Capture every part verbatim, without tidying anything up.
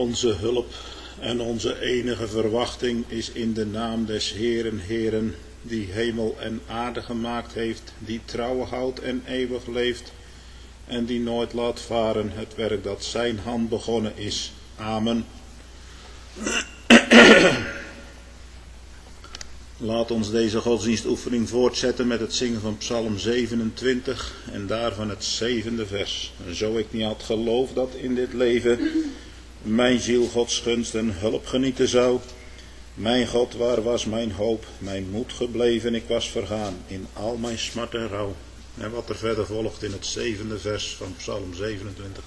Onze hulp en onze enige verwachting is in de naam des Heeren, Heeren, die hemel en aarde gemaakt heeft, die trouw houdt en eeuwig leeft, en die nooit laat varen het werk dat zijn hand begonnen is. Amen. Laat ons deze godsdienstoefening voortzetten met het zingen van Psalm zevenentwintig en daarvan het zevende vers. Zo ik niet had geloofd dat in dit leven mijn ziel Gods gunst en hulp genieten zou. Mijn God, waar was mijn hoop, mijn moed gebleven, ik was vergaan in al mijn smart en rouw. En wat er verder volgt in het zevende vers van Psalm zevenentwintig.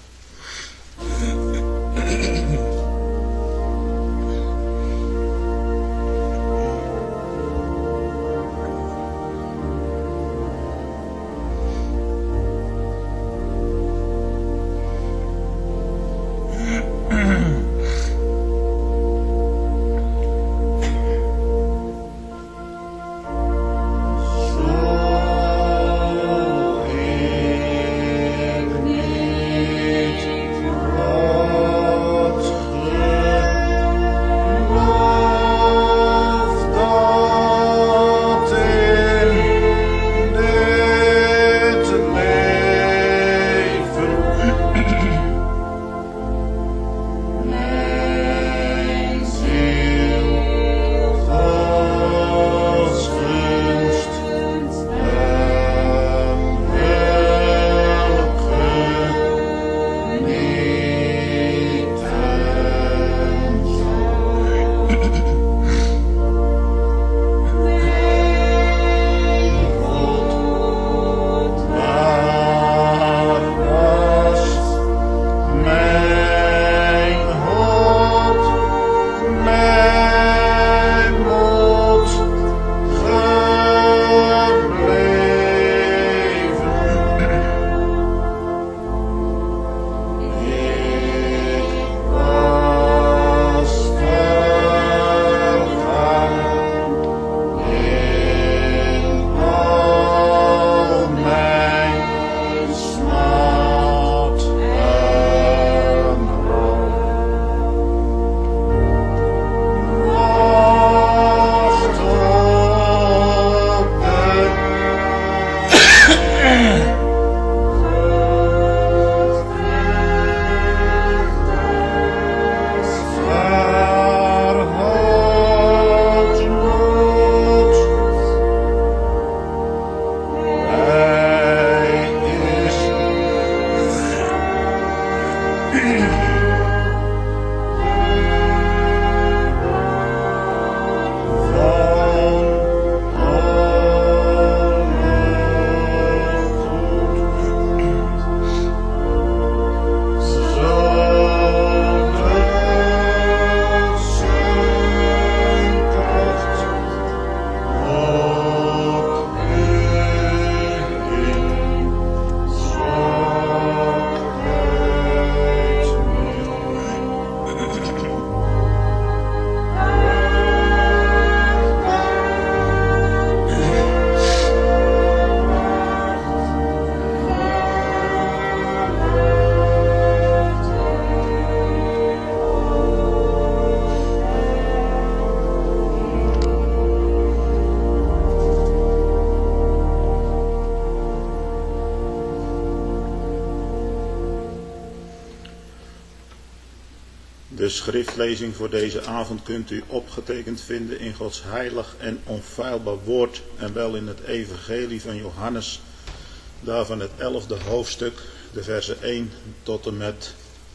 De schriftlezing voor deze avond kunt u opgetekend vinden in Gods heilig en onfeilbaar woord en wel in het evangelie van Johannes, daarvan het elfde hoofdstuk, de versen één tot en met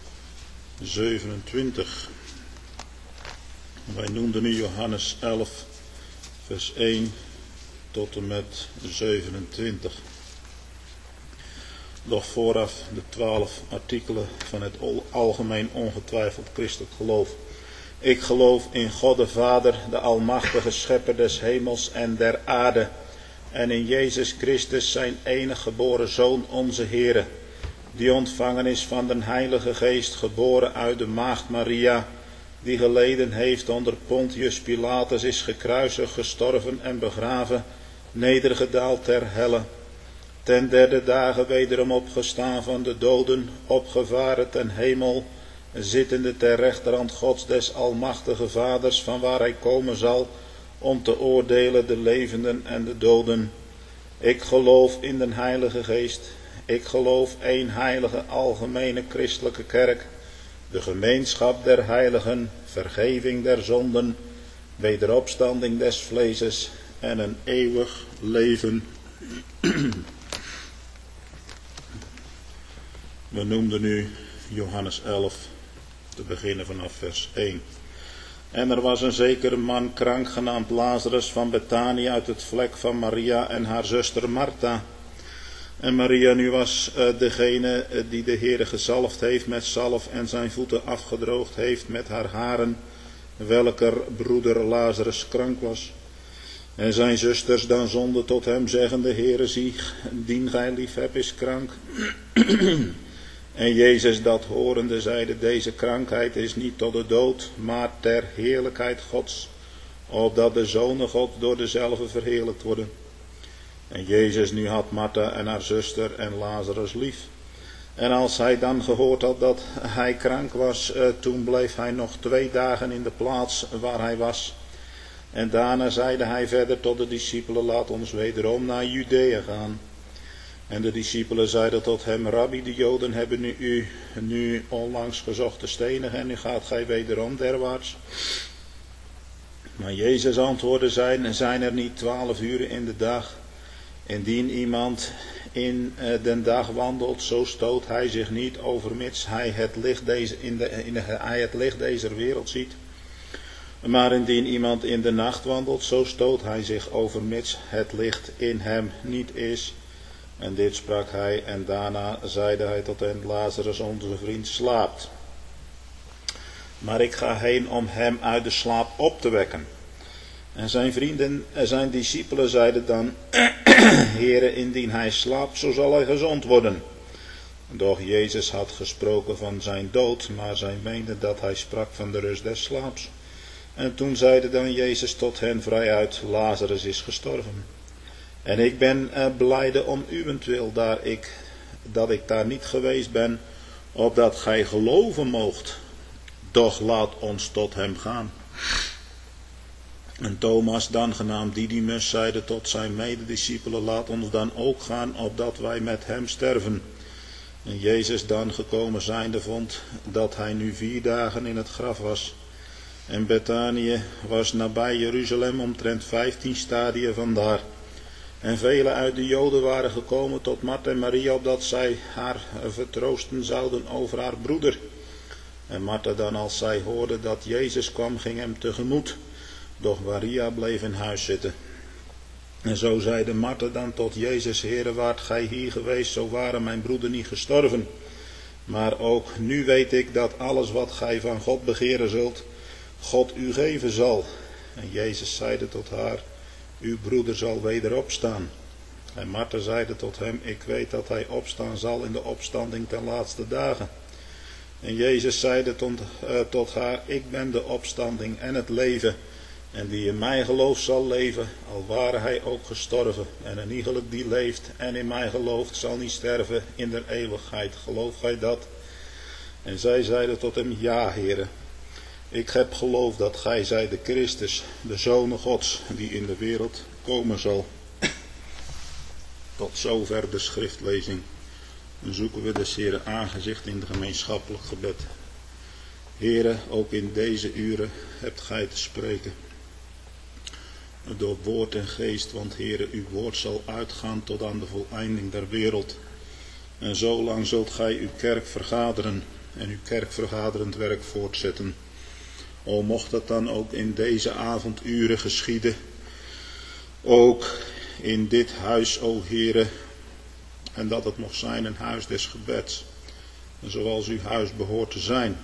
zevenentwintig. Wij noemden nu Johannes elf, vers één tot en met zevenentwintig. Doch vooraf de twaalf artikelen van het algemeen ongetwijfeld christelijk geloof. Ik geloof in God de Vader, de almachtige schepper des hemels en der aarde, en in Jezus Christus zijn enig geboren Zoon, onze Heere, die ontvangen is van den Heilige Geest, geboren uit de maagd Maria, die geleden heeft onder Pontius Pilatus, is gekruisigd, gestorven en begraven, nedergedaald ter helle, ten derde dagen wederom opgestaan van de doden, opgevaren ten hemel, zittende ter rechterhand Gods des almachtige vaders, van waar hij komen zal om te oordelen de levenden en de doden. Ik geloof in den Heilige Geest. Ik geloof één heilige algemene christelijke kerk, de gemeenschap der heiligen, vergeving der zonden, wederopstanding des vleeses en een eeuwig leven. We noemden nu Johannes elf, te beginnen vanaf vers één. En er was een zekere man krank genaamd Lazarus van Betanië uit het vlek van Maria en haar zuster Martha. En Maria nu was uh, degene uh, die de Heere gezalfd heeft met zalf en zijn voeten afgedroogd heeft met haar haren, welker broeder Lazarus krank was. En zijn zusters dan zonden tot hem, zeggende: Heere, zie, dien gij lief hebt is krank. En Jezus dat horende zeide: deze krankheid is niet tot de dood, maar ter heerlijkheid Gods, opdat de Zonen God door dezelfde verheerlijkt worden. En Jezus nu had Martha en haar zuster en Lazarus lief. En als hij dan gehoord had dat hij krank was, eh, toen bleef hij nog twee dagen in de plaats waar hij was. En daarna zeide hij verder tot de discipelen: laat ons wederom naar Judea gaan. En de discipelen zeiden tot hem: Rabbi, de Joden hebben nu u nu onlangs gezocht te stenigen, en nu gaat gij wederom derwaarts. Maar Jezus antwoordde: zijn, zijn er niet twaalf uren in de dag? Indien iemand in uh, den dag wandelt, zo stoot hij zich niet, overmits hij het licht deze, in de, in de, hij het licht deze wereld ziet. Maar indien iemand in de nacht wandelt, zo stoot hij zich, overmits het licht in hem niet is. En dit sprak hij, en daarna zeide hij tot hen: Lazarus, onze vriend, slaapt. Maar ik ga heen om hem uit de slaap op te wekken. En zijn vrienden, zijn discipelen zeiden dan: Heere, indien hij slaapt, zo zal hij gezond worden. Doch Jezus had gesproken van zijn dood, maar zij meenden dat hij sprak van de rust des slaaps. En toen zeide dan Jezus tot hen vrijuit: Lazarus is gestorven. En ik ben uh, blijde om uwentwil, daar ik, dat ik daar niet geweest ben, opdat gij geloven moogt. Doch laat ons tot hem gaan. En Thomas, dan genaamd Didymus, zeide tot zijn medediscipelen: laat ons dan ook gaan, opdat wij met hem sterven. En Jezus dan gekomen zijnde vond dat hij nu vier dagen in het graf was. En Betanië was nabij Jeruzalem, omtrent vijftien stadia vandaar. En velen uit de Joden waren gekomen tot Martha en Maria, opdat zij haar vertroosten zouden over haar broeder. En Martha dan, als zij hoorde dat Jezus kwam, ging hem tegemoet. Doch Maria bleef in huis zitten. En zo zeide Martha dan tot Jezus: Heere, waart gij hier geweest, zo ware mijn broeder niet gestorven. Maar ook nu weet ik dat alles wat gij van God begeren zult, God u geven zal. En Jezus zeide tot haar: uw broeder zal weder opstaan. En Martha zeide tot hem: ik weet dat hij opstaan zal in de opstanding ten laatste dagen. En Jezus zeide tot, uh, tot haar: ik ben de opstanding en het leven. En die in mij gelooft zal leven, al ware hij ook gestorven. En een iegelijk die leeft en in mij gelooft, zal niet sterven in der eeuwigheid. Gelooft gij dat? En zij zeiden tot hem: ja, Heere. Ik heb geloof dat gij zijt de Christus, de Zoon Gods, die in de wereld komen zal. Tot zover de schriftlezing. Dan zoeken we des Heeren aangezicht in de gemeenschappelijk gebed. Heere, ook in deze uren hebt gij te spreken. Door woord en geest, want Heere, uw woord zal uitgaan tot aan de voleinding der wereld. En zolang zult gij uw kerk vergaderen en uw kerkvergaderend werk voortzetten. O, mocht dat dan ook in deze avonduren geschieden, ook in dit huis, o Heere, en dat het mocht zijn een huis des gebeds, zoals uw huis behoort te zijn.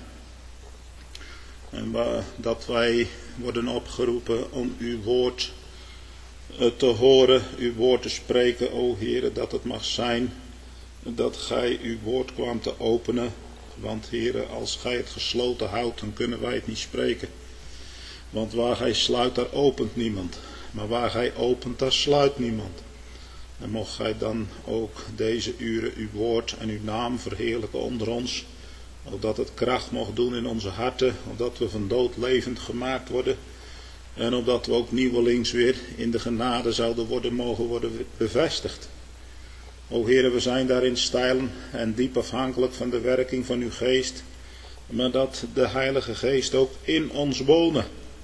En dat wij worden opgeroepen om uw woord te horen, uw woord te spreken, o Heere, dat het mag zijn dat gij uw woord kwam te openen. Want Heere, als gij het gesloten houdt, dan kunnen wij het niet spreken. Want waar gij sluit, daar opent niemand. Maar waar gij opent, daar sluit niemand. En mocht gij dan ook deze uren uw woord en uw naam verheerlijken onder ons, Opdat het kracht mocht doen in onze harten, opdat we van dood levend gemaakt worden. En opdat we ook nieuwelings weer in de genade zouden worden, mogen worden bevestigd. O Heere, we zijn daarin steilen en diep afhankelijk van de werking van uw geest. Maar dat de Heilige Geest ook in ons wonen.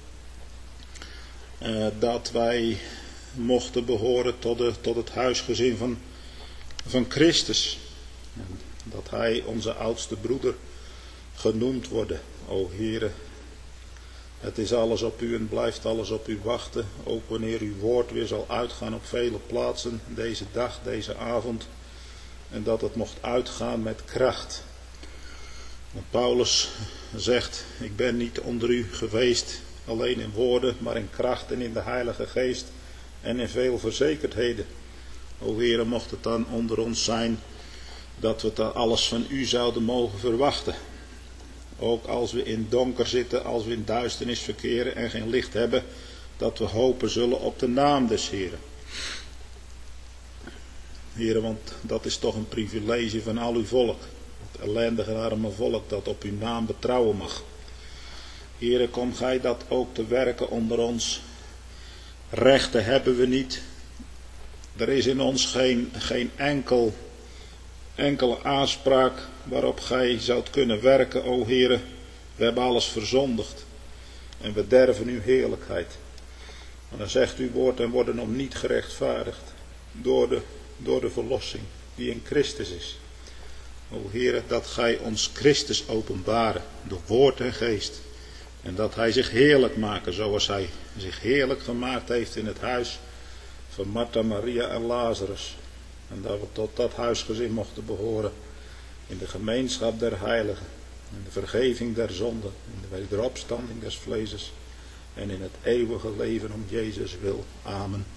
Uh, dat wij mochten behoren tot, de, tot het huisgezin van, van Christus. En dat hij onze oudste broeder genoemd worden. O Heere, het is alles op u en blijft alles op u wachten. Ook wanneer uw woord weer zal uitgaan op vele plaatsen. Deze dag, deze avond. En dat het mocht uitgaan met kracht. Want Paulus zegt, ik ben niet onder u geweest alleen in woorden, maar in kracht en in de Heilige Geest en in veel verzekerdheden. O Heere, mocht het dan onder ons zijn dat we dan alles van u zouden mogen verwachten. Ook als we in donker zitten, als we in duisternis verkeren en geen licht hebben, dat we hopen zullen op de naam des Heeren. Heere, want dat is toch een privilege van al uw volk. Het ellendige en arme volk dat op uw naam betrouwen mag. Heere, kom gij dat ook te werken onder ons. Rechten hebben we niet. Er is in ons geen, geen enkel, enkele aanspraak waarop gij zoudt kunnen werken, o Heere. We hebben alles verzondigd. En we derven uw heerlijkheid. Maar dan zegt uw woord en worden om niet gerechtvaardigd. Door de, door de verlossing die in Christus is. O Heere, dat gij ons Christus openbaren door woord en geest. En dat hij zich heerlijk maken zoals hij zich heerlijk gemaakt heeft in het huis van Martha, Maria en Lazarus. En dat we tot dat huisgezin mochten behoren. In de gemeenschap der heiligen. In de vergeving der zonden. In de wederopstanding des vleeses. En in het eeuwige leven om Jezus wil. Amen.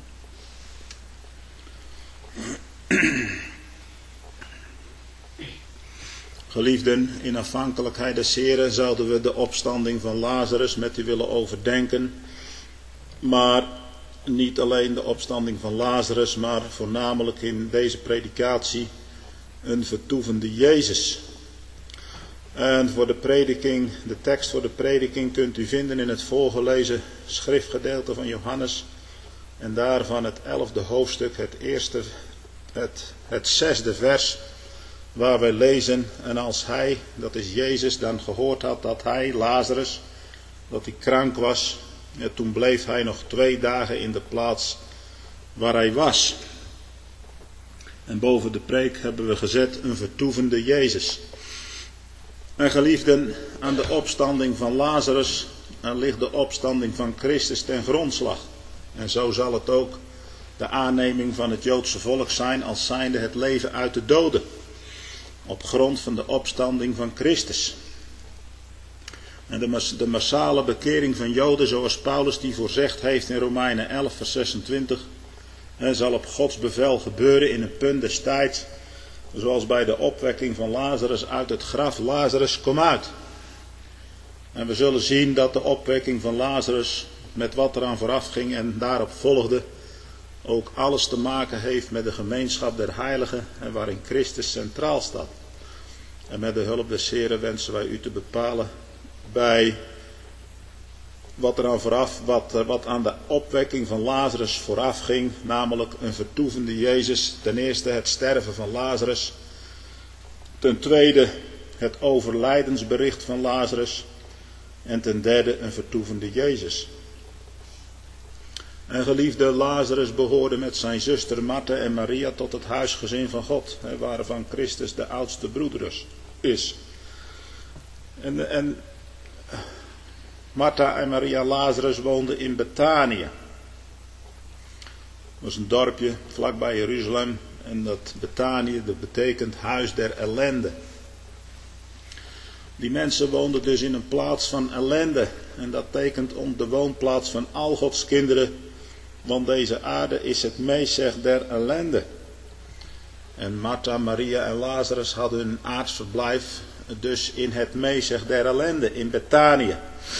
Geliefden, in afhankelijkheid des Heren zouden we de opstanding van Lazarus met u willen overdenken. Maar niet alleen de opstanding van Lazarus, maar voornamelijk in deze predikatie een vertoevende Jezus. En voor de prediking, de tekst voor de prediking kunt u vinden in het voorgelezen schriftgedeelte van Johannes. En daarvan het elfde hoofdstuk, het eerste, het, het zesde vers. Waar wij lezen, en als hij, dat is Jezus, dan gehoord had dat hij, Lazarus, dat hij krank was, ja, toen bleef hij nog twee dagen in de plaats waar hij was. En boven de preek hebben we gezet een vertoevende Jezus. En geliefden, aan de opstanding van Lazarus ligt de opstanding van Christus ten grondslag. En zo zal het ook de aanneming van het Joodse volk zijn als zijnde het leven uit de doden. Op grond van de opstanding van Christus. En de, mas- de massale bekering van Joden, zoals Paulus die voorzegd heeft in Romeinen elf vers zesentwintig, en zal op Gods bevel gebeuren in een punt des tijds, zoals bij de opwekking van Lazarus uit het graf. Lazarus, kom uit. En we zullen zien dat de opwekking van Lazarus, met wat eraan vooraf ging en daarop volgde, ook alles te maken heeft met de gemeenschap der heiligen en waarin Christus centraal staat. En met de hulp des Heren wensen wij u te bepalen bij wat er aan vooraf, wat, wat aan de opwekking van Lazarus vooraf ging, namelijk een vertoevende Jezus. Ten eerste het sterven van Lazarus. Ten tweede het overlijdensbericht van Lazarus. En ten derde een vertoevende Jezus. En geliefde, Lazarus behoorde met zijn zuster Martha en Maria tot het huisgezin van God, waarvan Christus de oudste broeder is. En, en Martha en Maria Lazarus woonden in Betanië. Dat was een dorpje vlakbij Jeruzalem. En dat Betanië, dat betekent huis der ellende. Die mensen woonden dus in een plaats van ellende. En dat tekent om de woonplaats van al Gods kinderen. Want deze aarde is het meezeg der ellende. En Martha, Maria en Lazarus hadden hun aardsverblijf dus in het meezeg der ellende, in Betanië.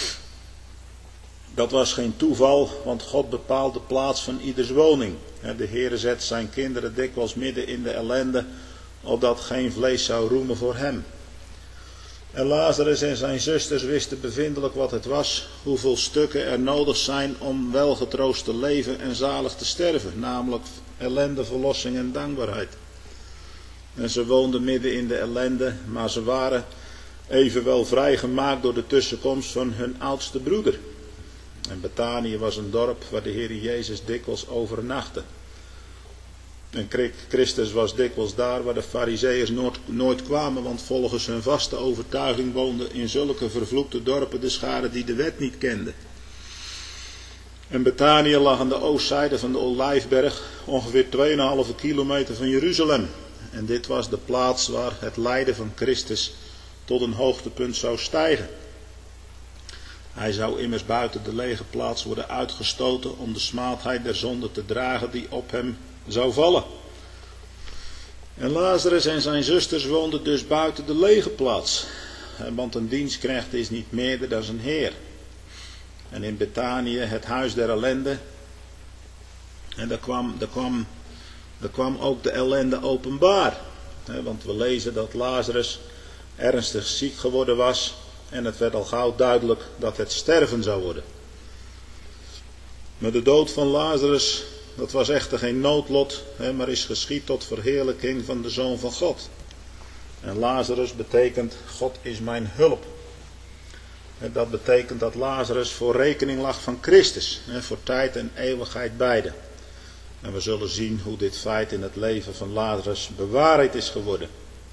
Dat was geen toeval, want God bepaalt de plaats van ieders woning. De Heere zet zijn kinderen dikwijls midden in de ellende, opdat geen vlees zou roemen voor hem. En Lazarus en zijn zusters wisten bevindelijk wat het was, hoeveel stukken er nodig zijn om welgetroost te leven en zalig te sterven, namelijk ellende, verlossing en dankbaarheid. En ze woonden midden in de ellende, maar ze waren evenwel vrijgemaakt door de tussenkomst van hun oudste broeder. En Betanië was een dorp waar de Heer Jezus dikwijls overnachtte. En Christus was dikwijls daar waar de Farizeeërs nooit, nooit kwamen, want volgens hun vaste overtuiging woonden in zulke vervloekte dorpen de scharen die de wet niet kenden. En Betanië lag aan de oostzijde van de Olijfberg, ongeveer twee komma vijf kilometer van Jeruzalem. En dit was de plaats waar het lijden van Christus tot een hoogtepunt zou stijgen. Hij zou immers buiten de lege plaats worden uitgestoten om de smaadheid der zonde te dragen die op hem zou vallen. En Lazarus en zijn zusters woonden dus buiten de lege plaats. Want een dienstknecht is niet meerder dan zijn heer. En in Betanië, het huis der ellende. En daar kwam, daar kwam, daar kwam ook de ellende openbaar. Want we lezen dat Lazarus ernstig ziek geworden was. En het werd al gauw duidelijk dat het sterven zou worden. Maar de dood van Lazarus, dat was echter geen noodlot, hè, maar is geschied tot verheerlijking van de Zoon van God. En Lazarus betekent, God is mijn hulp. En dat betekent dat Lazarus voor rekening lag van Christus, hè, voor tijd en eeuwigheid beide. En we zullen zien hoe dit feit in het leven van Lazarus bewaarheid is geworden.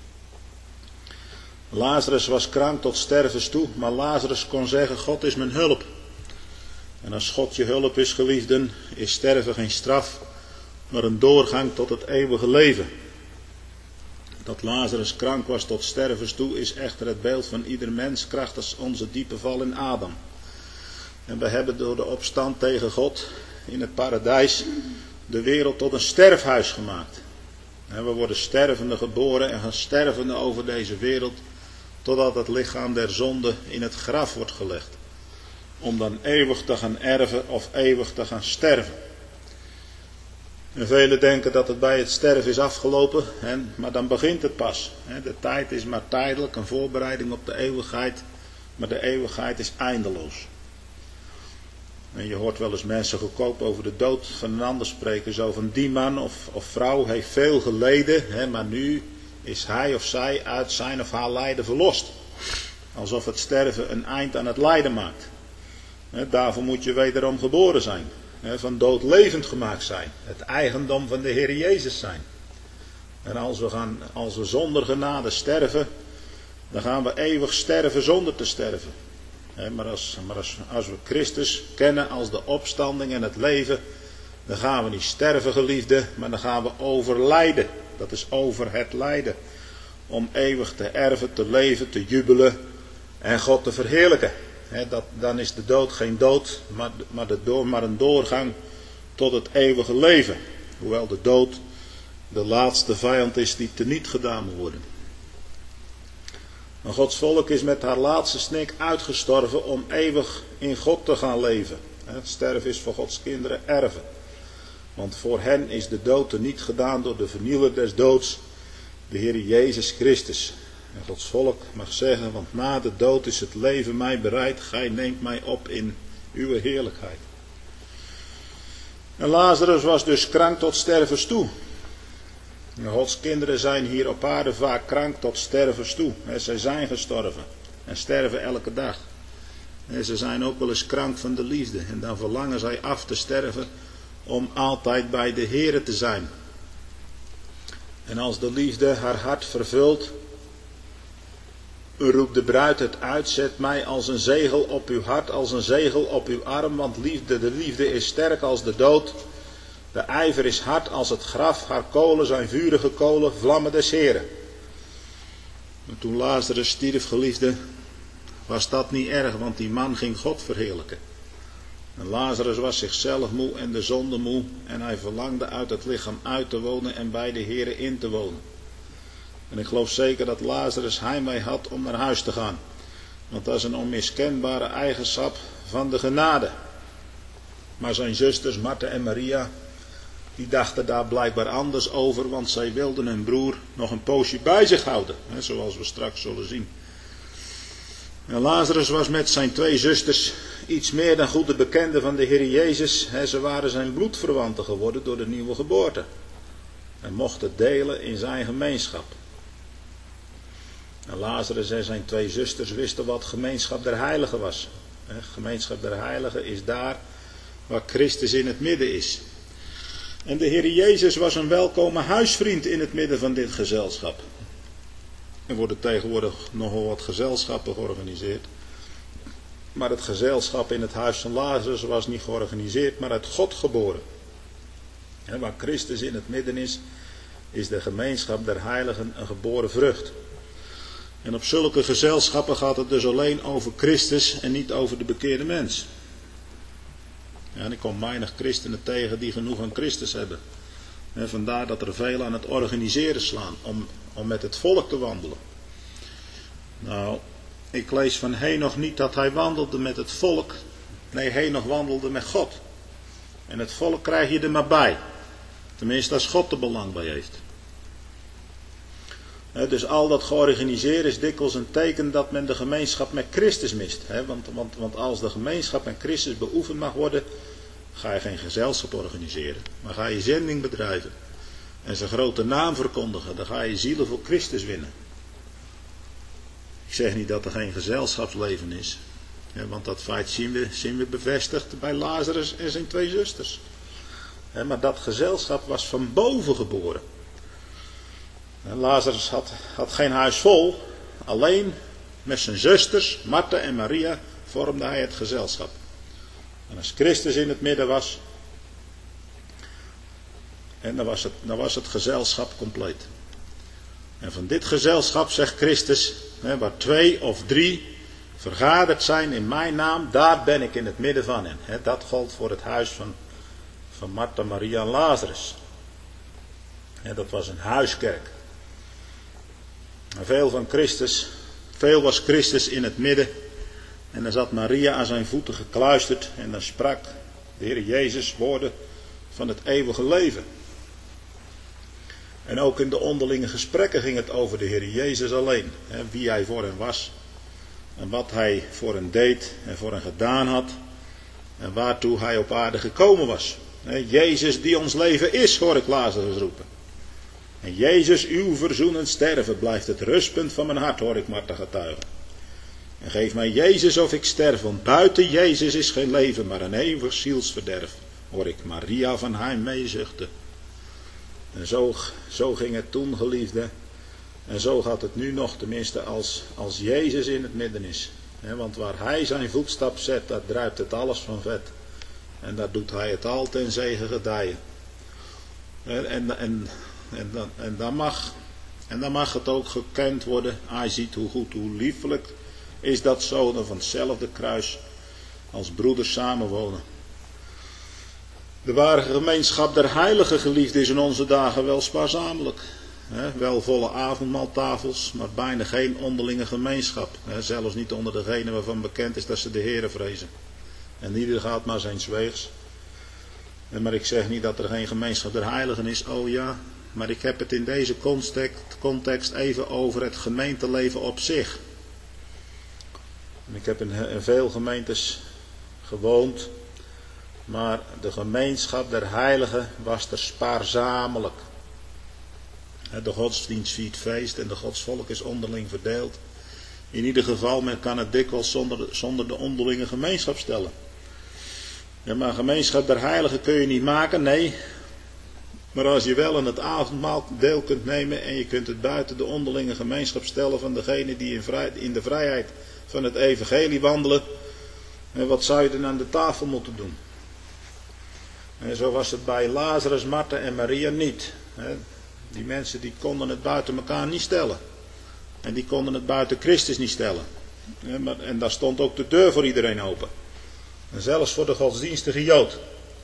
Lazarus was krank tot stervens toe, maar Lazarus kon zeggen, God is mijn hulp. En als God je hulp is, geliefden, is sterven geen straf, maar een doorgang tot het eeuwige leven. Dat Lazarus krank was tot stervens toe, is echter het beeld van ieder mens krachtens onze diepe val in Adam. En we hebben door de opstand tegen God in het paradijs de wereld tot een sterfhuis gemaakt. En we worden stervende geboren en gaan stervende over deze wereld, totdat het lichaam der zonde in het graf wordt gelegd. Om dan eeuwig te gaan erven of eeuwig te gaan sterven. En velen denken dat het bij het sterven is afgelopen, hè, maar dan begint het pas. Hè. De tijd is maar tijdelijk, een voorbereiding op de eeuwigheid, maar de eeuwigheid is eindeloos. En je hoort wel eens mensen goedkoop over de dood van een ander spreken, zo van die man of, of vrouw heeft veel geleden, hè, maar nu is hij of zij uit zijn of haar lijden verlost. Alsof het sterven een eind aan het lijden maakt. He, daarvoor moet je wederom geboren zijn. He, van dood levend gemaakt zijn. Het eigendom van de Heer Jezus zijn. En als we, gaan, als we zonder genade sterven, dan gaan we eeuwig sterven zonder te sterven. He, maar als, maar als, als we Christus kennen als de opstanding en het leven, dan gaan we niet sterven, geliefden, maar dan gaan we overlijden. Dat is over het lijden. Om eeuwig te erven, te leven, te jubelen en God te verheerlijken. He, dat, dan is de dood geen dood, maar, maar, de door, maar een doorgang tot het eeuwige leven. Hoewel de dood de laatste vijand is die teniet gedaan moet worden. Maar Gods volk is met haar laatste snik uitgestorven om eeuwig in God te gaan leven. Het sterven is voor Gods kinderen erven. Want voor hen is de dood teniet gedaan door de vernieler des doods, de Heer Jezus Christus. En Gods volk mag zeggen, want na de dood is het leven mij bereid, gij neemt mij op in uw heerlijkheid. En Lazarus was dus krank tot stervens toe. En Gods kinderen zijn hier op aarde vaak krank tot stervens toe. En zij zijn gestorven en sterven elke dag. En ze zijn ook wel eens krank van de liefde en dan verlangen zij af te sterven om altijd bij de Heere te zijn. En als de liefde haar hart vervult, roept de bruid het uit, zet mij als een zegel op uw hart, als een zegel op uw arm, want liefde, de liefde is sterk als de dood. De ijver is hard als het graf, haar kolen zijn vurige kolen, vlammen des Heren. Maar toen Lazarus stierf, geliefde, was dat niet erg, want die man ging God verheerlijken. En Lazarus was zichzelf moe en de zonde moe en hij verlangde uit het lichaam uit te wonen en bij de Heere in te wonen. En ik geloof zeker dat Lazarus heimwee had om naar huis te gaan. Want dat is een onmiskenbare eigenschap van de genade. Maar zijn zusters Martha en Maria, die dachten daar blijkbaar anders over, want zij wilden hun broer nog een poosje bij zich houden. Hè, zoals we straks zullen zien. En Lazarus was met zijn twee zusters iets meer dan goede bekenden van de Heer Jezus. Ze waren zijn bloedverwanten geworden door de nieuwe geboorte. En mochten delen in zijn gemeenschap. En Lazarus en zijn twee zusters wisten wat gemeenschap der heiligen was. Gemeenschap der heiligen is daar waar Christus in het midden is. En de Heer Jezus was een welkome huisvriend in het midden van dit gezelschap. Er worden tegenwoordig nogal wat gezelschappen georganiseerd. Maar het gezelschap in het huis van Lazarus was niet georganiseerd, maar uit God geboren. En waar Christus in het midden is, is de gemeenschap der heiligen een geboren vrucht. En op zulke gezelschappen gaat het dus alleen over Christus en niet over de bekeerde mens. Ja, en ik kom weinig christenen tegen die genoeg aan Christus hebben. En vandaar dat er veel aan het organiseren slaan om, om met het volk te wandelen. Nou, ik lees van Henoch niet dat hij wandelde met het volk. Nee, Henoch wandelde met God. En het volk krijg je er maar bij. Tenminste als God er belang bij heeft. Dus al dat georganiseerd is dikwijls een teken dat men de gemeenschap met Christus mist. Want, want, want als de gemeenschap met Christus beoefend mag worden, ga je geen gezelschap organiseren. Maar ga je zending bedrijven. En zijn grote naam verkondigen. Dan ga je zielen voor Christus winnen. Ik zeg niet dat er geen gezelschapsleven is. Want dat feit zien we, zien we bevestigd bij Lazarus en zijn twee zusters. Maar dat gezelschap was van boven geboren. En Lazarus had, had geen huis vol, alleen met zijn zusters, Martha en Maria, vormde hij het gezelschap. En als Christus in het midden was, en dan was het, dan was het gezelschap compleet. En van dit gezelschap zegt Christus, hè, waar twee of drie vergaderd zijn in mijn naam, daar ben ik in het midden van hen. Hè, dat gold voor het huis van, van Martha, Maria en Lazarus. Hè, dat was een huiskerk. En veel van Christus, veel was Christus in het midden. En dan zat Maria aan zijn voeten gekluisterd. En dan sprak de Heer Jezus woorden van het eeuwige leven. En ook in de onderlinge gesprekken ging het over de Heer Jezus alleen. Hè, wie hij voor hen was. En wat hij voor hen deed en voor hen gedaan had. En waartoe hij op aarde gekomen was. Hè, Jezus die ons leven is, hoor ik Lazarus roepen. En Jezus, uw verzoenend sterven blijft het rustpunt van mijn hart, hoor ik Martha getuigen. En geef mij Jezus of ik sterf, want buiten Jezus is geen leven, maar een eeuwig zielsverderf, hoor ik Maria van Heim meezuchten. En zo, zo ging het toen, geliefde. En zo gaat het nu nog, tenminste als, als Jezus in het midden is. He, want waar hij zijn voetstap zet, daar druipt het alles van vet. En daar doet hij het al ten zegen gedijen. En, en, en En dan, en, dan mag, en dan mag het ook gekend worden. Hij ziet hoe goed, hoe liefelijk is dat zonen van hetzelfde kruis als broeders samenwonen. De ware gemeenschap der heilige geliefden is in onze dagen wel spaarzamelijk. He, wel volle avondmaaltafels, maar bijna geen onderlinge gemeenschap. He, zelfs niet onder degenen waarvan bekend is dat ze de Heere vrezen. En ieder gaat maar zijn weegs. En maar ik zeg niet dat er geen gemeenschap der heiligen is, oh ja. Maar ik heb het in deze context even over het gemeenteleven op zich. Ik heb in veel gemeentes gewoond. Maar de gemeenschap der heiligen was er spaarzamelijk. De godsdienst viert feest en de godsvolk is onderling verdeeld. In ieder geval, men kan het dikwijls zonder, zonder de onderlinge gemeenschap stellen. Ja, maar gemeenschap der heiligen kun je niet maken, nee. Maar als je wel aan het avondmaal deel kunt nemen en je kunt het buiten de onderlinge gemeenschap stellen van degenen die in, vrij, in de vrijheid van het evangelie wandelen, en wat zou je dan aan de tafel moeten doen? En zo was het bij Lazarus, Martha en Maria niet. Die mensen die konden het buiten elkaar niet stellen. En die konden het buiten Christus niet stellen. En daar stond ook de deur voor iedereen open. En zelfs voor de godsdienstige Jood.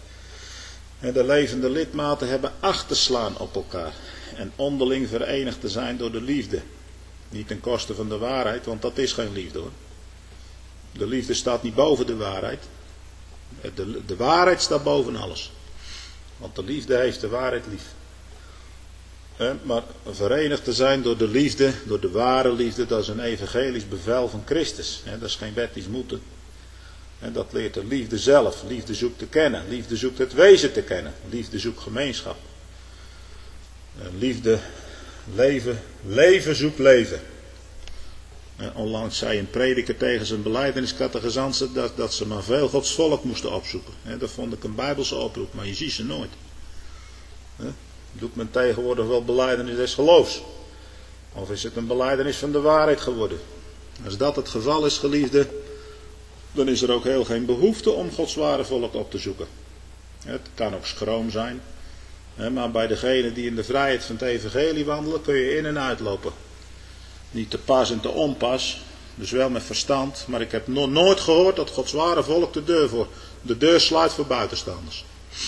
En de levende lidmaten hebben acht te slaan op elkaar. En onderling verenigd te zijn door de liefde. Niet ten koste van de waarheid, want dat is geen liefde hoor. De liefde staat niet boven de waarheid. De, de waarheid staat boven alles. Want de liefde heeft de waarheid lief. Maar verenigd te zijn door de liefde, door de ware liefde, dat is een evangelisch bevel van Christus. Dat is geen wettisch moeten. Dat leert de liefde zelf. Liefde zoekt te kennen. Liefde zoekt het wezen te kennen. Liefde zoekt gemeenschap. Liefde, leven, leven zoekt leven. Onlangs zei een prediker tegen zijn belijdeniscategizanten dat, dat ze maar veel Gods volk moesten opzoeken. Dat vond ik een Bijbelse oproep, maar je ziet ze nooit. Doet men tegenwoordig wel belijdenis des geloofs? Of is het een belijdenis van de waarheid geworden? Als dat het geval is, geliefde, dan is er ook heel geen behoefte om Gods ware volk op te zoeken. Het kan ook schroom zijn. Maar bij degenen die in de vrijheid van het evangelie wandelen, kun je in en uitlopen. Niet te pas en te onpas, dus wel met verstand. Maar ik heb nog nooit gehoord dat Gods ware volk de deur, voor, de deur sluit voor buitenstaanders.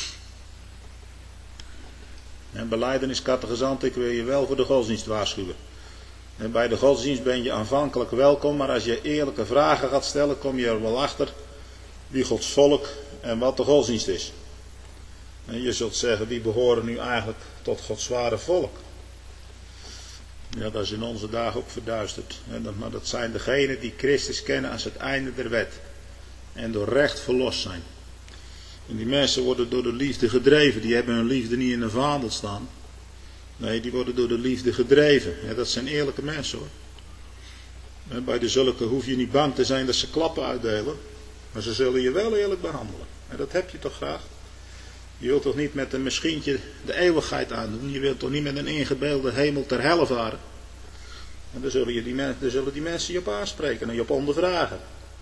En belijdeniscategizant, ik wil je wel voor de godsdienst waarschuwen. En bij de godsdienst ben je aanvankelijk welkom, maar als je eerlijke vragen gaat stellen, kom je er wel achter wie Gods volk en wat de godsdienst is. En je zult zeggen, wie behoren nu eigenlijk tot Gods ware volk? Ja, dat is in onze dagen ook verduisterd. Maar dat zijn degenen die Christus kennen als het einde der wet. En door recht verlost zijn. En die mensen worden door de liefde gedreven. Die hebben hun liefde niet in een vaandel staan. Nee, die worden door de liefde gedreven. Ja, dat zijn eerlijke mensen hoor. En bij de zulke hoef je niet bang te zijn dat ze klappen uitdelen. Maar ze zullen je wel eerlijk behandelen. En dat heb je toch graag. Je wilt toch niet met een misschientje de eeuwigheid aandoen. Je wilt toch niet met een ingebeelde hemel ter helle varen. En dan zullen, je die, men, dan zullen die mensen je op aanspreken en je op ondervragen.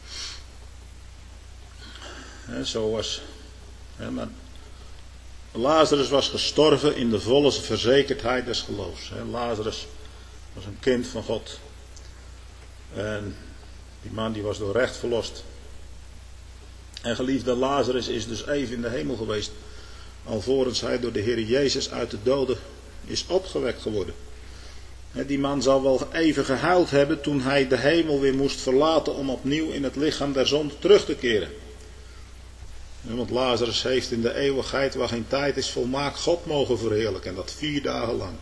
En zo was... Hè, maar Lazarus was gestorven in de volle verzekerdheid des geloofs. Hè. Lazarus was een kind van God. En die man die was door recht verlost. En geliefde Lazarus is dus even in de hemel geweest. Alvorens hij door de Heer Jezus uit de doden is opgewekt geworden. Die man zal wel even gehuild hebben toen hij de hemel weer moest verlaten om opnieuw in het lichaam der zonde terug te keren. Want Lazarus heeft in de eeuwigheid waar geen tijd is volmaakt God mogen verheerlijken. En dat vier dagen lang.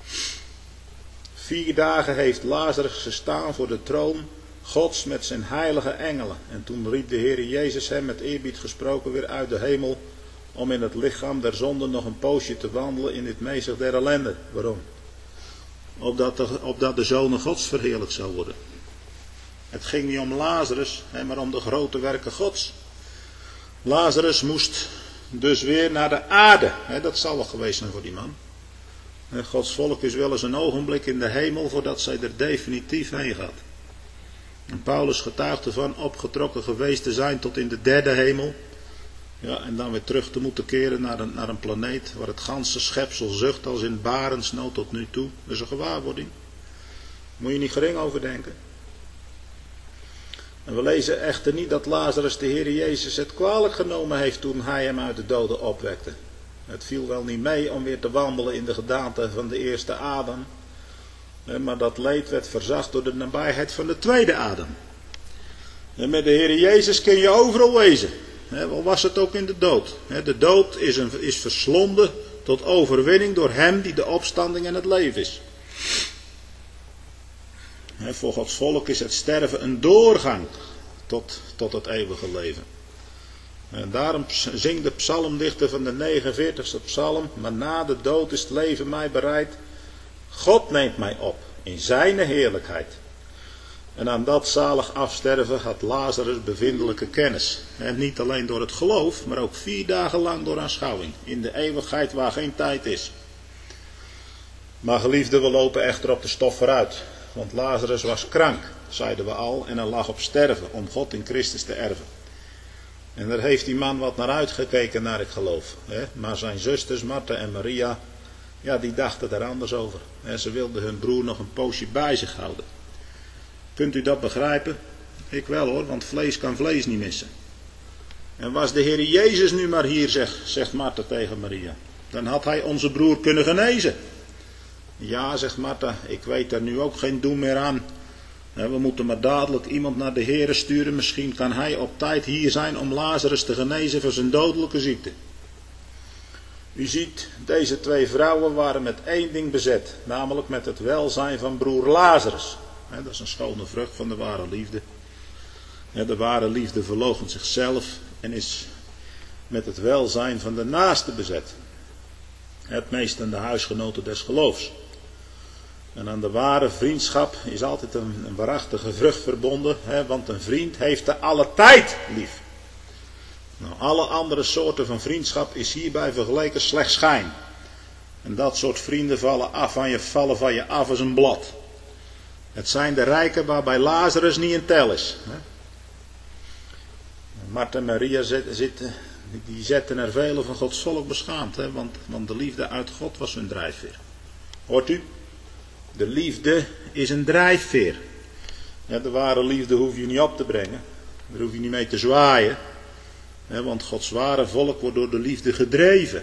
Vier dagen heeft Lazarus gestaan voor de troon Gods met zijn heilige engelen. En toen riep de Heer Jezus hem met eerbied gesproken weer uit de hemel. Om in het lichaam der zonde nog een poosje te wandelen in dit meezig der ellende. Waarom? Opdat de, opdat de zonen Gods verheerlijkt zou worden. Het ging niet om Lazarus, maar om de grote werken Gods. Lazarus moest dus weer naar de aarde. Dat zal wel geweest zijn voor die man. Gods volk is wel eens een ogenblik in de hemel voordat zij er definitief heen gaat. En Paulus getuigt ervan opgetrokken geweest te zijn tot in de derde hemel. Ja, en dan weer terug te moeten keren naar een, naar een planeet waar het ganse schepsel zucht als in barensnood tot nu toe. Dat is een gewaarwording. Moet je niet gering over denken. En we lezen echter niet dat Lazarus de Heer Jezus het kwalijk genomen heeft toen hij hem uit de doden opwekte. Het viel wel niet mee om weer te wandelen in de gedaante van de eerste Adam. Maar dat leed werd verzacht door de nabijheid van de tweede Adam. En met de Heer Jezus kun je overal wezen. Wel was het ook in de dood. De dood is, een, is verslonden tot overwinning door hem die de opstanding en het leven is. Voor Gods volk is het sterven een doorgang tot, tot het eeuwige leven. En daarom zingt de psalmdichter van de negenenveertigste psalm. Maar na de dood is het leven mij bereid. God neemt mij op in zijn heerlijkheid. En aan dat zalig afsterven had Lazarus bevindelijke kennis. En niet alleen door het geloof, maar ook vier dagen lang door aanschouwing. In de eeuwigheid waar geen tijd is. Maar geliefden, we lopen echter op de stof vooruit. Want Lazarus was krank, zeiden we al, en hij lag op sterven om God in Christus te erven. En daar heeft die man wat naar uitgekeken, naar ik geloof. Maar zijn zusters, Martha en Maria, ja, die dachten daar anders over. En ze wilden hun broer nog een poosje bij zich houden. Kunt u dat begrijpen? Ik wel hoor, want vlees kan vlees niet missen. En was de Heer Jezus nu maar hier, zegt, zegt Martha tegen Maria, dan had hij onze broer kunnen genezen. Ja, zegt Martha, ik weet er nu ook geen doen meer aan. We moeten maar dadelijk iemand naar de Heer sturen. Misschien kan hij op tijd hier zijn om Lazarus te genezen van zijn dodelijke ziekte. U ziet, deze twee vrouwen waren met één ding bezet, namelijk met het welzijn van broer Lazarus. He, dat is een schone vrucht van de ware liefde. He, de ware liefde verloochent zichzelf en is met het welzijn van de naaste bezet. Het meest aan de huisgenoten des geloofs. En aan de ware vriendschap is altijd een, een waarachtige vrucht verbonden, he, want een vriend heeft te alle tijd lief. Nou, alle andere soorten van vriendschap is hierbij vergeleken slechts schijn. En dat soort vrienden vallen, af van je, vallen van je af als een blad. Het zijn de rijken waarbij Lazarus niet in tel is. Hè? Martha en Maria zitten, die zetten er velen van Gods volk beschaamd. Hè? Want, want de liefde uit God was hun drijfveer. Hoort u? De liefde is een drijfveer. Ja, de ware liefde hoef je niet op te brengen. Daar hoef je niet mee te zwaaien. Hè? Want Gods ware volk wordt door de liefde gedreven.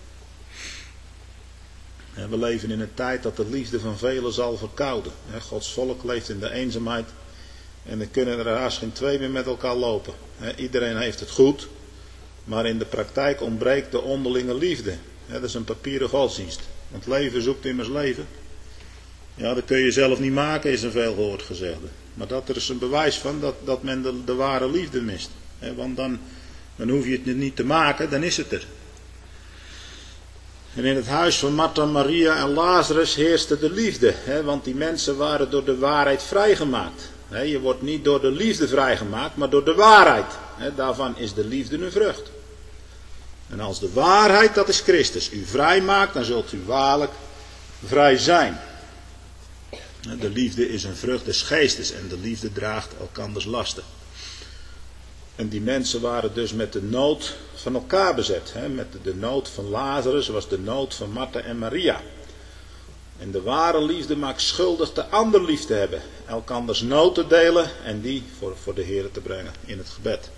We leven in een tijd dat de liefde van velen zal verkouden. Gods volk leeft in de eenzaamheid. En er kunnen er haast geen twee meer met elkaar lopen. Iedereen heeft het goed. Maar in de praktijk ontbreekt de onderlinge liefde. Dat is een papieren godsdienst. Want leven zoekt immers leven. Ja, dat kun je zelf niet maken, is een veelgehoord gezegde. Maar dat er is een bewijs van dat, dat men de, de ware liefde mist. Want dan, dan hoef je het niet te maken, dan is het er. En in het huis van Martha, Maria en Lazarus heerste de liefde. Hè, want die mensen waren door de waarheid vrijgemaakt. Hè, je wordt niet door de liefde vrijgemaakt, maar door de waarheid. Hè, daarvan is de liefde een vrucht. En als de waarheid, dat is Christus, u vrij maakt, dan zult u waarlijk vrij zijn. De liefde is een vrucht des geestes en de liefde draagt elkanders lasten. En die mensen waren dus met de nood van elkaar bezet. Hè? Met de, de nood van Lazarus was de nood van Martha en Maria. En de ware liefde maakt schuldig de ander lief te hebben. Elkanders nood te delen en die voor, voor de Heer te brengen in het gebed.